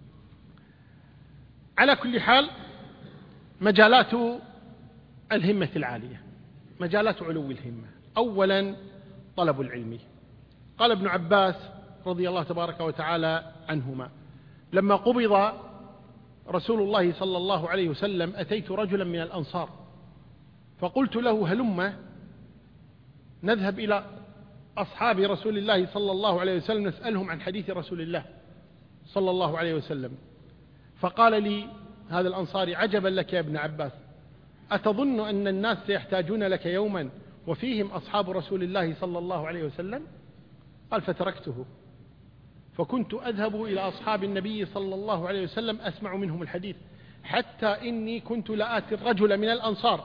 على كل حال مجالات الهمة العالية، مجالات علو الهمة. أولا طلب العلم. قال ابن عباس رضي الله تبارك وتعالى عنهما لما قبض رسول الله صلى الله عليه وسلم أتيت رجلا من الأنصار فقلت له هلم نذهب إلى أصحاب رسول الله صلى الله عليه وسلم نسألهم عن حديث رسول الله صلى الله عليه وسلم. فقال لي هذا الأنصاري عجبا لك يا ابن عباس، أتظن أن الناس سيحتاجون لك يوما وفيهم أصحاب رسول الله صلى الله عليه وسلم؟ قال فتركته فكنت أذهب إلى أصحاب النبي صلى الله عليه وسلم أسمع منهم الحديث، حتى إني كنت لآتي الرجل من الأنصار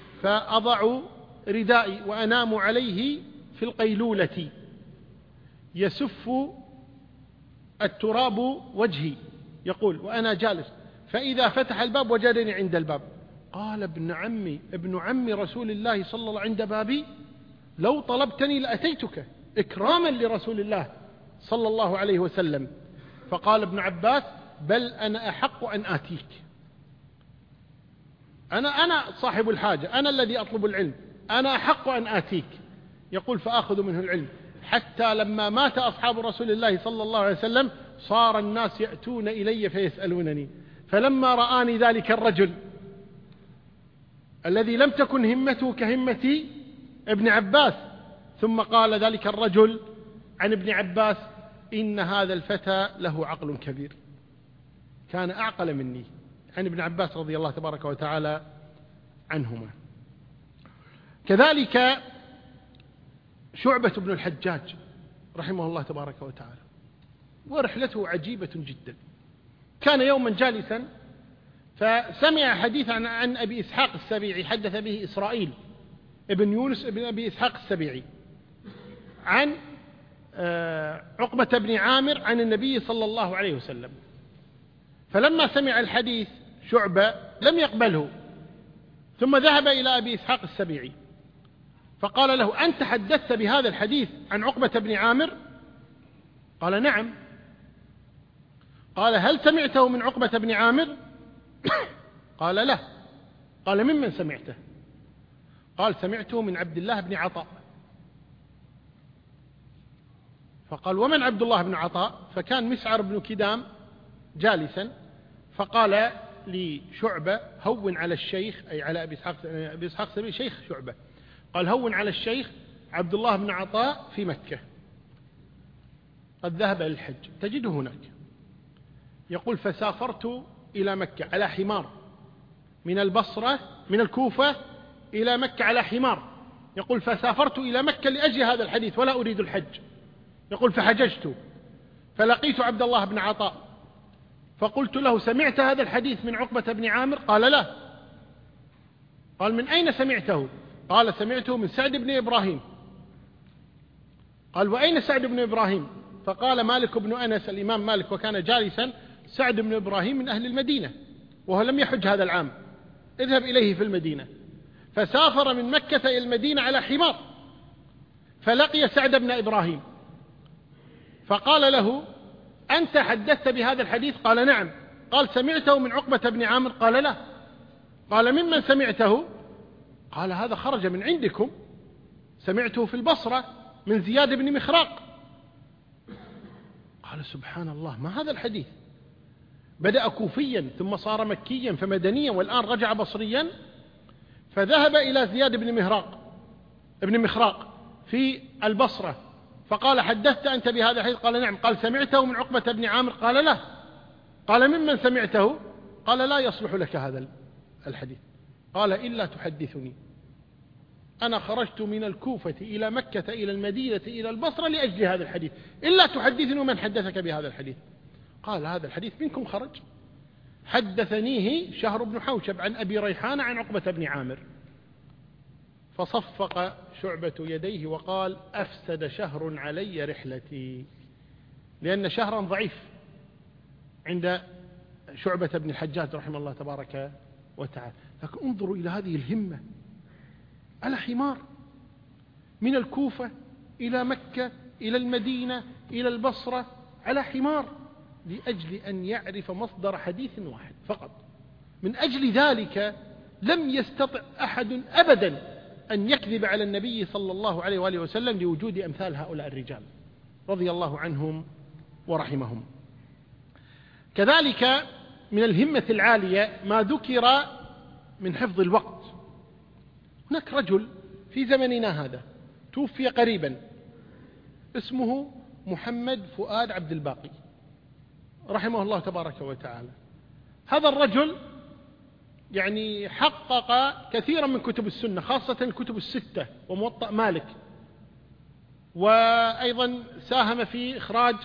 فأضع ردائي وأنام عليه في القيلولة، يسف التراب وجهي، يقول وأنا جالس، فإذا فتح الباب وجدني عند الباب. قال ابن عمي ابن عم رسول الله صلى الله عليه وسلم عند بابي، لو طلبتني لأتيتك إكراما لرسول الله صلى الله عليه وسلم. فقال ابن عباس بل أنا أحق أن آتيك، أنا أنا صاحب الحاجة، أنا الذي أطلب العلم، أنا أحق أن آتيك. يقول فآخذ منه العلم، حتى لما مات أصحاب رسول الله صلى الله عليه وسلم صار الناس يأتون إلي فيسألونني، فلما رآني ذلك الرجل الذي لم تكن همته كهمة ابن عباس، ثم قال ذلك الرجل عن ابن عباس إن هذا الفتى له عقل كبير، كان أعقل مني، عن ابن عباس رضي الله تبارك وتعالى عنهما. كذلك شعبة بن الحجاج رحمه الله تبارك وتعالى، ورحلته عجيبة جدا. كان يوما جالسا فسمع حديثا عن أبي إسحاق السبيعي، حدث به إسرائيل ابن يونس ابن أبي إسحاق السبيعي عن عقبة بن عامر عن النبي صلى الله عليه وسلم. فلما سمع الحديث شعبة لم يقبله، ثم ذهب إلى أبي إسحاق السبيعي فقال له أنت حدثت بهذا الحديث عن عقبة بن عامر؟ قال نعم. قال هل سمعته من عقبة بن عامر؟ قال لا. قال ممن سمعته؟ قال سمعته من عبد الله بن عطاء. فقال ومن عبد الله بن عطاء؟ فكان مسعر بن كدام جالسا، فقال لشعبة هون على الشيخ، أي على أبي إسحاق أبي إسحاق السبيعي شيخ شعبة، قال هون على الشيخ عبد الله بن عطاء في مكة قد ذهب للحج تجده هناك. يقول فسافرت إلى مكة على حمار من البصرة من الكوفة إلى مكة على حمار. يقول فسافرت إلى مكة لأجل هذا الحديث ولا أريد الحج. يقول فحججت فلقيت عبد الله بن عطاء فقلت له سمعت هذا الحديث من عقبة بن عامر؟ قال لا. قال من أين سمعته؟ قال سمعته من سعد بن إبراهيم. قال وأين سعد بن إبراهيم؟ فقال مالك بن أنس الإمام مالك وكان جالسا، سعد بن إبراهيم من أهل المدينة وهو لم يحج هذا العام، اذهب إليه في المدينة. فسافر من مكة إلى المدينة على حمار فلقي سعد بن إبراهيم فقال له أنت حدثت بهذا الحديث؟ قال نعم. قال سمعته من عقبة بن عامر؟ قال لا. قال ممن سمعته؟ قال هذا خرج من عندكم، سمعته في البصرة من زياد بن مخراق. قال سبحان الله ما هذا الحديث؟ بدأ كوفيا ثم صار مكيا فمدنيا والآن رجع بصريا. فذهب إلى زياد بن مهراق ابن مخراق في البصرة فقال حدثت أنت بهذا الحديث؟ قال نعم. قال سمعته من عقبة بن عامر؟ قال لا. قال ممن سمعته؟ قال لا يصلح لك هذا الحديث. قال إلا تحدثني، أنا خرجت من الكوفة إلى مكة إلى المدينة إلى البصرة لأجل هذا الحديث، إلا تحدثني من حدثك بهذا الحديث. قال هذا الحديث منكم خرج؟ حدثنيه شهر بن حوشب عن أبي ريحان عن عقبة بن عامر. فصفق شعبة يديه وقال أفسد شهر علي رحلتي، لأن شهرا ضعيف عند شعبة بن الحجاج رحمه الله تبارك وتعالى. لكن انظروا إلى هذه الهمة، على حمار من الكوفة إلى مكة إلى المدينة إلى البصرة على حمار لأجل أن يعرف مصدر حديث واحد فقط. من أجل ذلك لم يستطع أحد أبدا أن يكذب على النبي صلى الله عليه وآله وسلم لوجود أمثال هؤلاء الرجال رضي الله عنهم ورحمهم. كذلك من الهمة العالية ما ذكر من حفظ الوقت. هناك رجل في زمننا هذا توفي قريبا اسمه محمد فؤاد عبد الباقي رحمه الله تبارك وتعالى. هذا الرجل يعني حقق كثيرا من كتب السنة، خاصة الكتب الستة وموطأ مالك، وأيضا ساهم في إخراج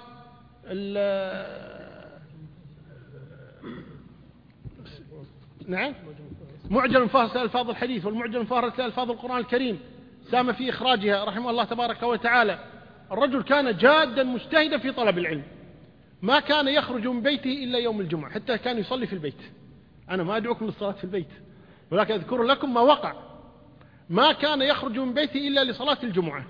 نعم معجم فهرس ألفاظ الحديث والمعجم فهرس ألفاظ القرآن الكريم، ساهم في إخراجها رحمه الله تبارك وتعالى. الرجل كان جادا مجتهدا في طلب العلم، ما كان يخرج من بيته إلا يوم الجمعة، حتى كان يصلي في البيت. أنا ما أدعوكم للصلاة في البيت، ولكن أذكر لكم ما وقع. ما كان يخرج من بيته إلا لصلاة الجمعة،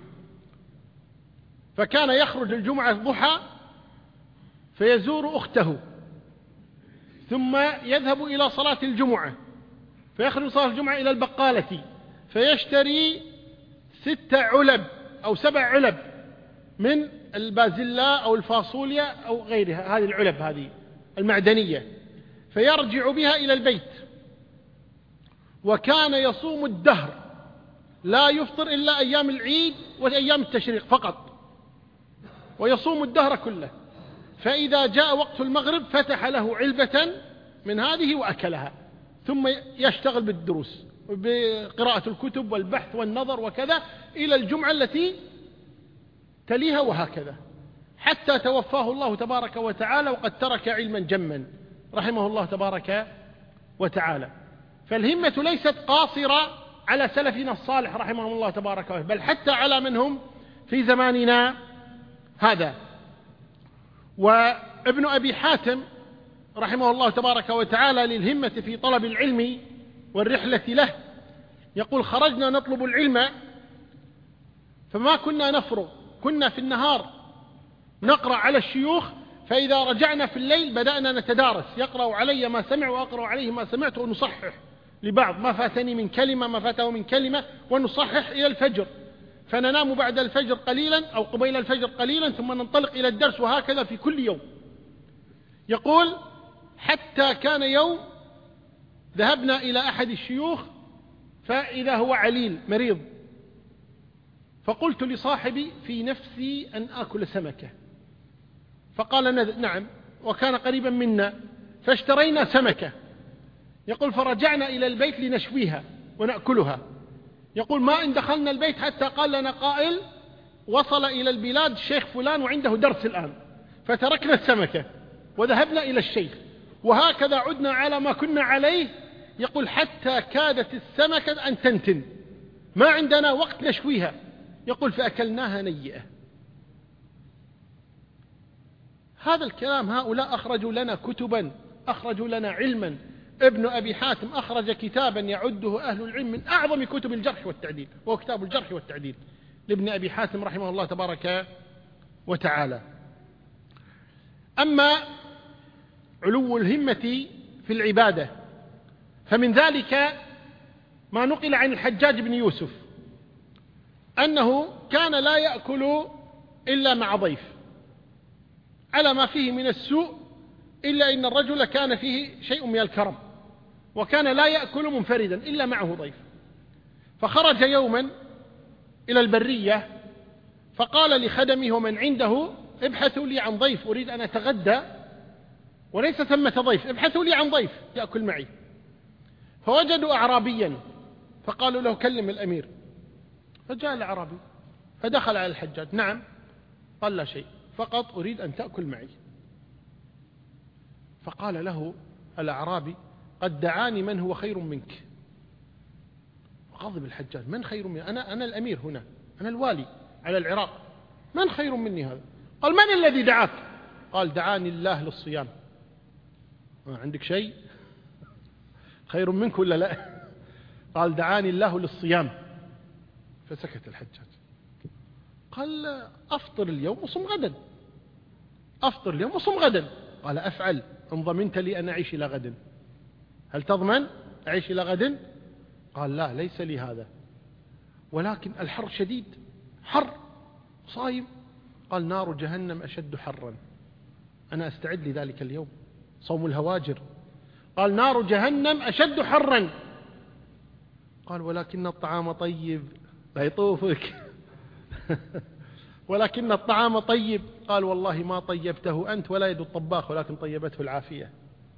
فكان يخرج الجمعة الضحى فيزور أخته، ثم يذهب إلى صلاة الجمعة، فيخرج صلاة الجمعة إلى البقالة فيشتري ست علب أو سبع علب من البازلاء أو الفاصوليا أو غيرها، هذه العلب هذه المعدنية، فيرجع بها إلى البيت. وكان يصوم الدهر لا يفطر إلا أيام العيد وأيام التشريق فقط، ويصوم الدهر كله. فإذا جاء وقت المغرب فتح له علبة من هذه وأكلها، ثم يشتغل بالدروس بقراءة الكتب والبحث والنظر وكذا إلى الجمعة التي تليها، وهكذا حتى توفاه الله تبارك وتعالى وقد ترك علما جما رحمه الله تبارك وتعالى. فالهمة ليست قاصرة على سلفنا الصالح رحمه الله تبارك وتعالى، بل حتى على من هم في زماننا هذا. وابن أبي حاتم رحمه الله تبارك وتعالى للهمة في طلب العلم والرحلة له يقول: خرجنا نطلب العلم فما كنا نفرغ، كنا في النهار نقرأ على الشيوخ، فإذا رجعنا في الليل بدأنا نتدارس، يقرأ علي ما سمع وأقرأ عليه ما سمعت، ونصحح لبعض ما فاتني من كلمة ما فاته من كلمة، ونصحح إلى الفجر، فننام بعد الفجر قليلا أو قبيل الفجر قليلا ثم ننطلق إلى الدرس، وهكذا في كل يوم. يقول: حتى كان يوم ذهبنا إلى أحد الشيوخ فإذا هو عليل مريض، فقلت لصاحبي في نفسي أن آكل سمكة، فقال نعم، وكان قريبا منا، فاشترينا سمكة. يقول: فرجعنا إلى البيت لنشويها ونأكلها. يقول: ما إن دخلنا البيت حتى قال لنا قائل: وصل إلى البلاد الشيخ فلان وعنده درس الآن، فتركنا السمكة وذهبنا إلى الشيخ، وهكذا عدنا على ما كنا عليه. يقول: حتى كادت السمكة أن تنتن، ما عندنا وقت نشويها. يقول: فأكلناها نيئة. هذا الكلام، هؤلاء أخرجوا لنا كتبا، أخرجوا لنا علما. ابن أبي حاتم أخرج كتابا يعده أهل العلم من أعظم كتب الجرح والتعديل، وهو كتاب الجرح والتعديل لابن أبي حاتم رحمه الله تبارك وتعالى. أما علو الهمة في العبادة فمن ذلك ما نقل عن الحجاج بن يوسف أنه كان لا يأكل إلا مع ضيف، على ما فيه من السوء، إلا إن الرجل كان فيه شيء من الكرم، وكان لا يأكل منفردا إلا معه ضيف. فخرج يوما إلى البرية فقال لخدمه ومن عنده: ابحثوا لي عن ضيف أريد أن أتغدى وليس ثمة ضيف، ابحثوا لي عن ضيف يأكل معي. فوجدوا أعرابيا فقالوا له: كلم الأمير. فجاء الأعرابي فدخل على الحجاج: نعم. قال: لا شيء، فقط أريد أن تأكل معي. فقال له الأعرابي: قد دعاني من هو خير منك. غضب الحجاج: من خير مني؟ أنا, أنا الأمير هنا، أنا الوالي على العراق، من خير مني هذا؟ قال: من الذي دعاك؟ قال: دعاني الله للصيام. عندك شيء خير منك ولا لا؟ قال: دعاني الله للصيام. فسكت الحجاج. قال: أفطر اليوم وصم غدا، أفطر اليوم وصم غدا. قال: أفعل إن ضمنت لي أن أعيش إلى غد. هل تضمن أعيش إلى غد؟ قال: لا، ليس لي هذا، ولكن الحر شديد، حر صايم. قال: نار جهنم أشد حرا، أنا أستعد لذلك اليوم، صوم الهواجر. قال: نار جهنم أشد حرا. قال: ولكن الطعام طيب. لا يطوفك. ولكن الطعام طيب. قال: والله ما طيبته أنت ولا يد الطباخ، ولكن طيبته العافية.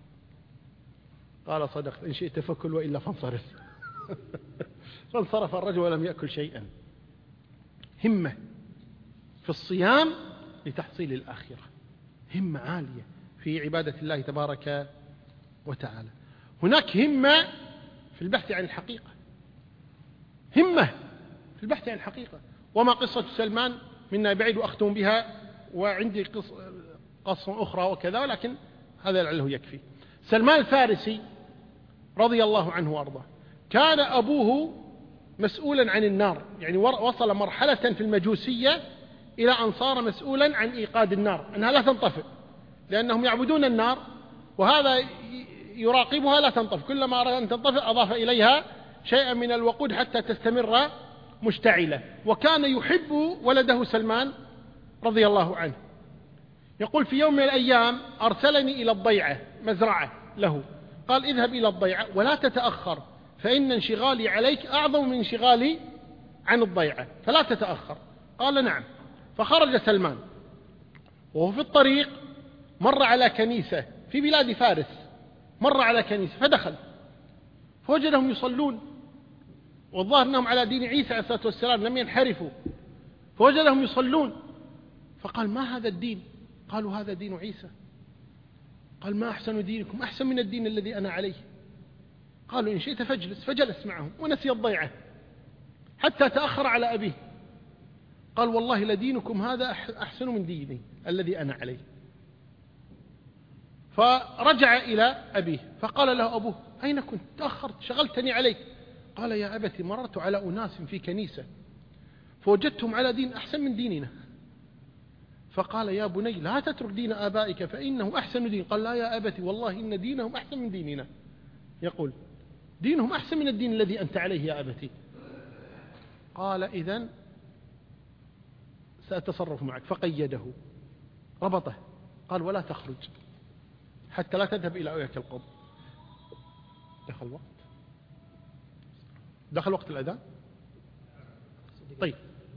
قال: صدقت، إن شئت فكل وإلا فانصرف. فانصرف الرجل ولم يأكل شيئا. همة في الصيام لتحصيل الآخرة، همة عالية في عبادة الله تبارك وتعالى. هناك همة في البحث عن الحقيقة، همة في البحث عن الحقيقة. وما قصة سلمان منا بعيد وأختم بها، وعندي قصة قصة أخرى وكذا، ولكن هذا لعله يكفي. سلمان الفارسي رضي الله عنه وأرضاه كان أبوه مسؤولا عن النار، يعني وصل مرحلة في المجوسية إلى أن صار مسؤولا عن إيقاد النار، أنها لا تنطفئ، لأنهم يعبدون النار وهذا يراقبها لا تنطفئ، كلما أراد أن تنطفئ أضاف إليها شيئا من الوقود حتى تستمر مشتعلة. وكان يحب ولده سلمان رضي الله عنه. يقول في يوم من الأيام أرسلني إلى الضيعة، مزرعة له، قال اذهب إلى الضيعة ولا تتأخر، فإن انشغالي عليك أعظم من انشغالي عن الضيعة، فلا تتأخر. قال نعم. فخرج سلمان وهو في الطريق مر على كنيسة في بلاد فارس، مر على كنيسة فدخل فوجدهم يصلون، والظاهر أنهم على دين عيسى عليه الصلاة والسلام لم ينحرفوا، فوجدهم يصلون فقال ما هذا الدين؟ قالوا هذا دين عيسى. قال ما أحسن دينكم؟ أحسن من الدين الذي أنا عليه. قالوا إن شئت فاجلس، فجلس معهم ونسي الضيعة حتى تأخر على أبيه. قال والله لدينكم هذا أحسن من ديني الذي أنا عليه. فرجع إلى أبيه فقال له أبوه أين كنت؟ تأخرت، شغلتني عليك. قال يا أبتي مررت على أناس في كنيسة فوجدتهم على دين أحسن من ديننا. فقال يا بني لا تترك دين آبائك فإنه أحسن دين. قال لا يا أبتي والله إن دينهم أحسن من ديننا. يقول دينهم أحسن من الدين الذي أنت عليه يا أبتي. قال إذن سأتصرف معك. فقيده، ربطه، قال ولا تخرج حتى لا تذهب إلى أولئك القوم. دخل وقت دخل وقت الأذان. طيب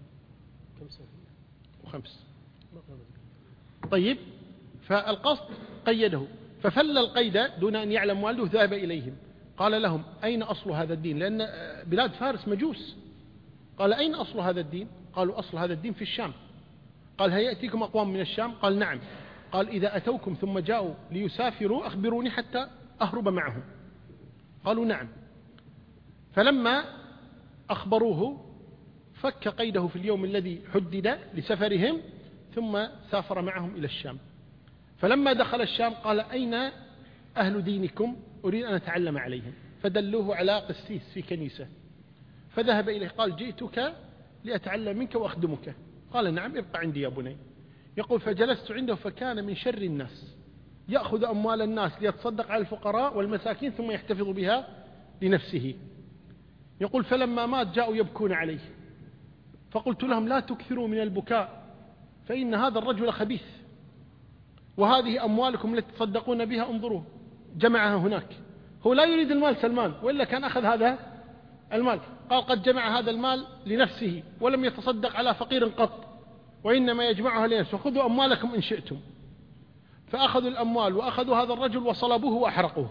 وخمس. طيب فالقصد قيده، ففل القيد دون أن يعلم والده، ذهب إليهم قال لهم أين أصل هذا الدين؟ لأن بلاد فارس مجوس. قال أين أصل هذا الدين؟ قالوا أصل هذا الدين في الشام. قال هل يأتيكم أقوام من الشام؟ قال نعم. قال إذا أتوكم ثم جاءوا ليسافروا أخبروني حتى أهرب معهم. قالوا نعم. فلما أخبروه فك قيده في اليوم الذي حدد لسفرهم ثم سافر معهم إلى الشام. فلما دخل الشام قال أين أهل دينكم؟ أريد أن أتعلم عليهم. فدلوه على قسيس في كنيسة فذهب إليه قال جئتك لأتعلم منك وأخدمك. قال نعم ابقى عندي يا بني. يقول فجلست عنده فكان من شر الناس، يأخذ أموال الناس ليتصدق على الفقراء والمساكين ثم يحتفظ بها لنفسه. يقول فلما مات جاءوا يبكون عليه فقلت لهم لا تكثروا من البكاء فإن هذا الرجل خبيث، وهذه أموالكم التي تصدقون بها انظروا جمعها هناك. هو لا يريد المال سلمان، وإلا كان أخذ هذا المال. قال قد جمع هذا المال لنفسه ولم يتصدق على فقير قط، وإنما يجمعها لنفسه، خذوا أموالكم إن شئتم. فأخذوا الأموال وأخذوا هذا الرجل وصلبوه وأحرقوه.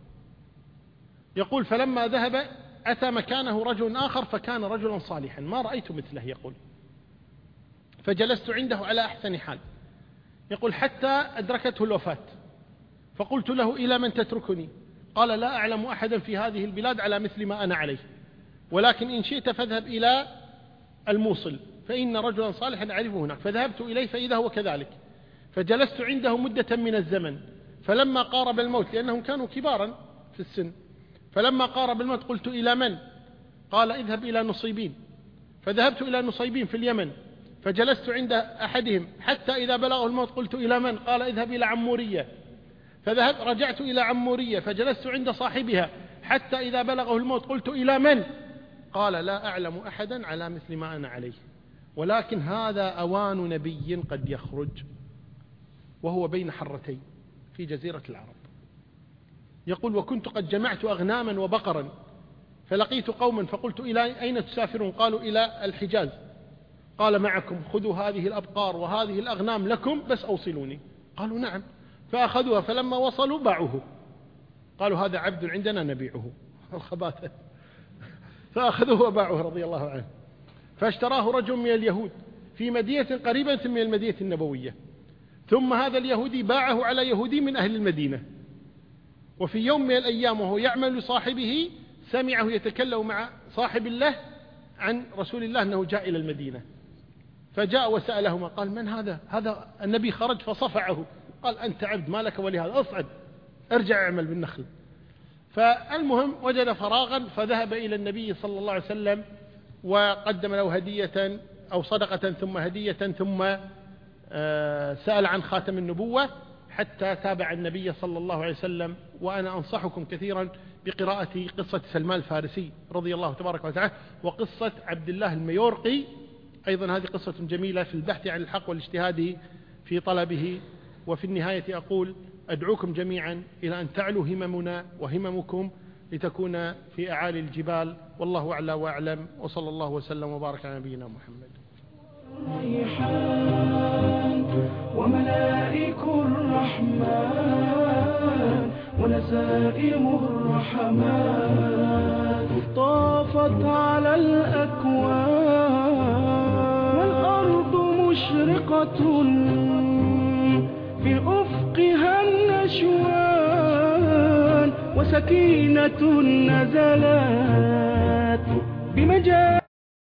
يقول فلما ذهب أتى مكانه رجل آخر فكان رجلا صالحا ما رأيت مثله. يقول فجلست عنده على أحسن حال. يقول حتى أدركته الوفاة فقلت له إلى من تتركني؟ قال لا أعلم أحدا في هذه البلاد على مثل ما أنا عليه، ولكن إن شئت فاذهب إلى الموصل فإن رجلا صالحا أعرفه هناك. فذهبت إليه فإذا هو كذلك، فجلست عنده مدة من الزمن. فلما قارب الموت لأنهم كانوا كبارا في السن، فلما قارب الموت قلت إلى من؟ قال اذهب إلى نصيبين. فذهبت إلى نصيبين في اليمن فجلست عند أحدهم حتى إذا بلغه الموت قلت إلى من؟ قال اذهب إلى عمورية. فذهب رجعت إلى عمورية فجلست عند صاحبها حتى إذا بلغه الموت قلت إلى من؟ قال لا أعلم أحدا على مثل ما أنا عليه، ولكن هذا أوان نبي قد يخرج وهو بين حرتين في جزيرة العرب. يقول وكنت قد جمعت أغناما وبقرا فلقيت قوما فقلت إلى أين تسافرون؟ قالوا إلى الحجاز. قال معكم خذوا هذه الأبقار وهذه الأغنام لكم بس أوصلوني. قالوا نعم. فأخذوها فلما وصلوا باعوه، قالوا هذا عبد عندنا نبيعه. الخباثة. فأخذوه وباعوه رضي الله عنه. فاشتراه رجل من اليهود في مدينة قريبة من المدينة النبوية، ثم هذا اليهودي باعه على يهودي من أهل المدينة. وفي يوم من الأيام وهو يعمل لصاحبه سمعه يتكلم مع صاحب الله عن رسول الله أنه جاء إلى المدينة. فجاء وسألهما قال من هذا؟ هذا النبي خرج فصفعه، قال أنت عبد ما لك ولهذا، أصعد ارجع اعمل بالنخل. فالمهم وجد فراغا فذهب إلى النبي صلى الله عليه وسلم وقدم له هدية أو صدقة ثم هدية ثم سأل عن خاتم النبوة حتى تابع النبي صلى الله عليه وسلم. وأنا أنصحكم كثيرا بقراءة قصة سلمان الفارسي رضي الله تبارك وتعالى وقصة عبد الله الميورقي، أيضا هذه قصة جميلة في البحث عن الحق والاجتهاد في طلبه. وفي النهاية أقول أدعوكم جميعا إلى أن تعلو هممنا وهممكم لتكون في أعالي الجبال، والله أعلى وأعلم، وصلى الله وسلم وبارك على نبينا محمد. ريحان وملائك الرحمن ونسائم الرحمن طافت على الأكوان والأرض مشرقة في أفقها النشوان وسكينة نزلت بمجال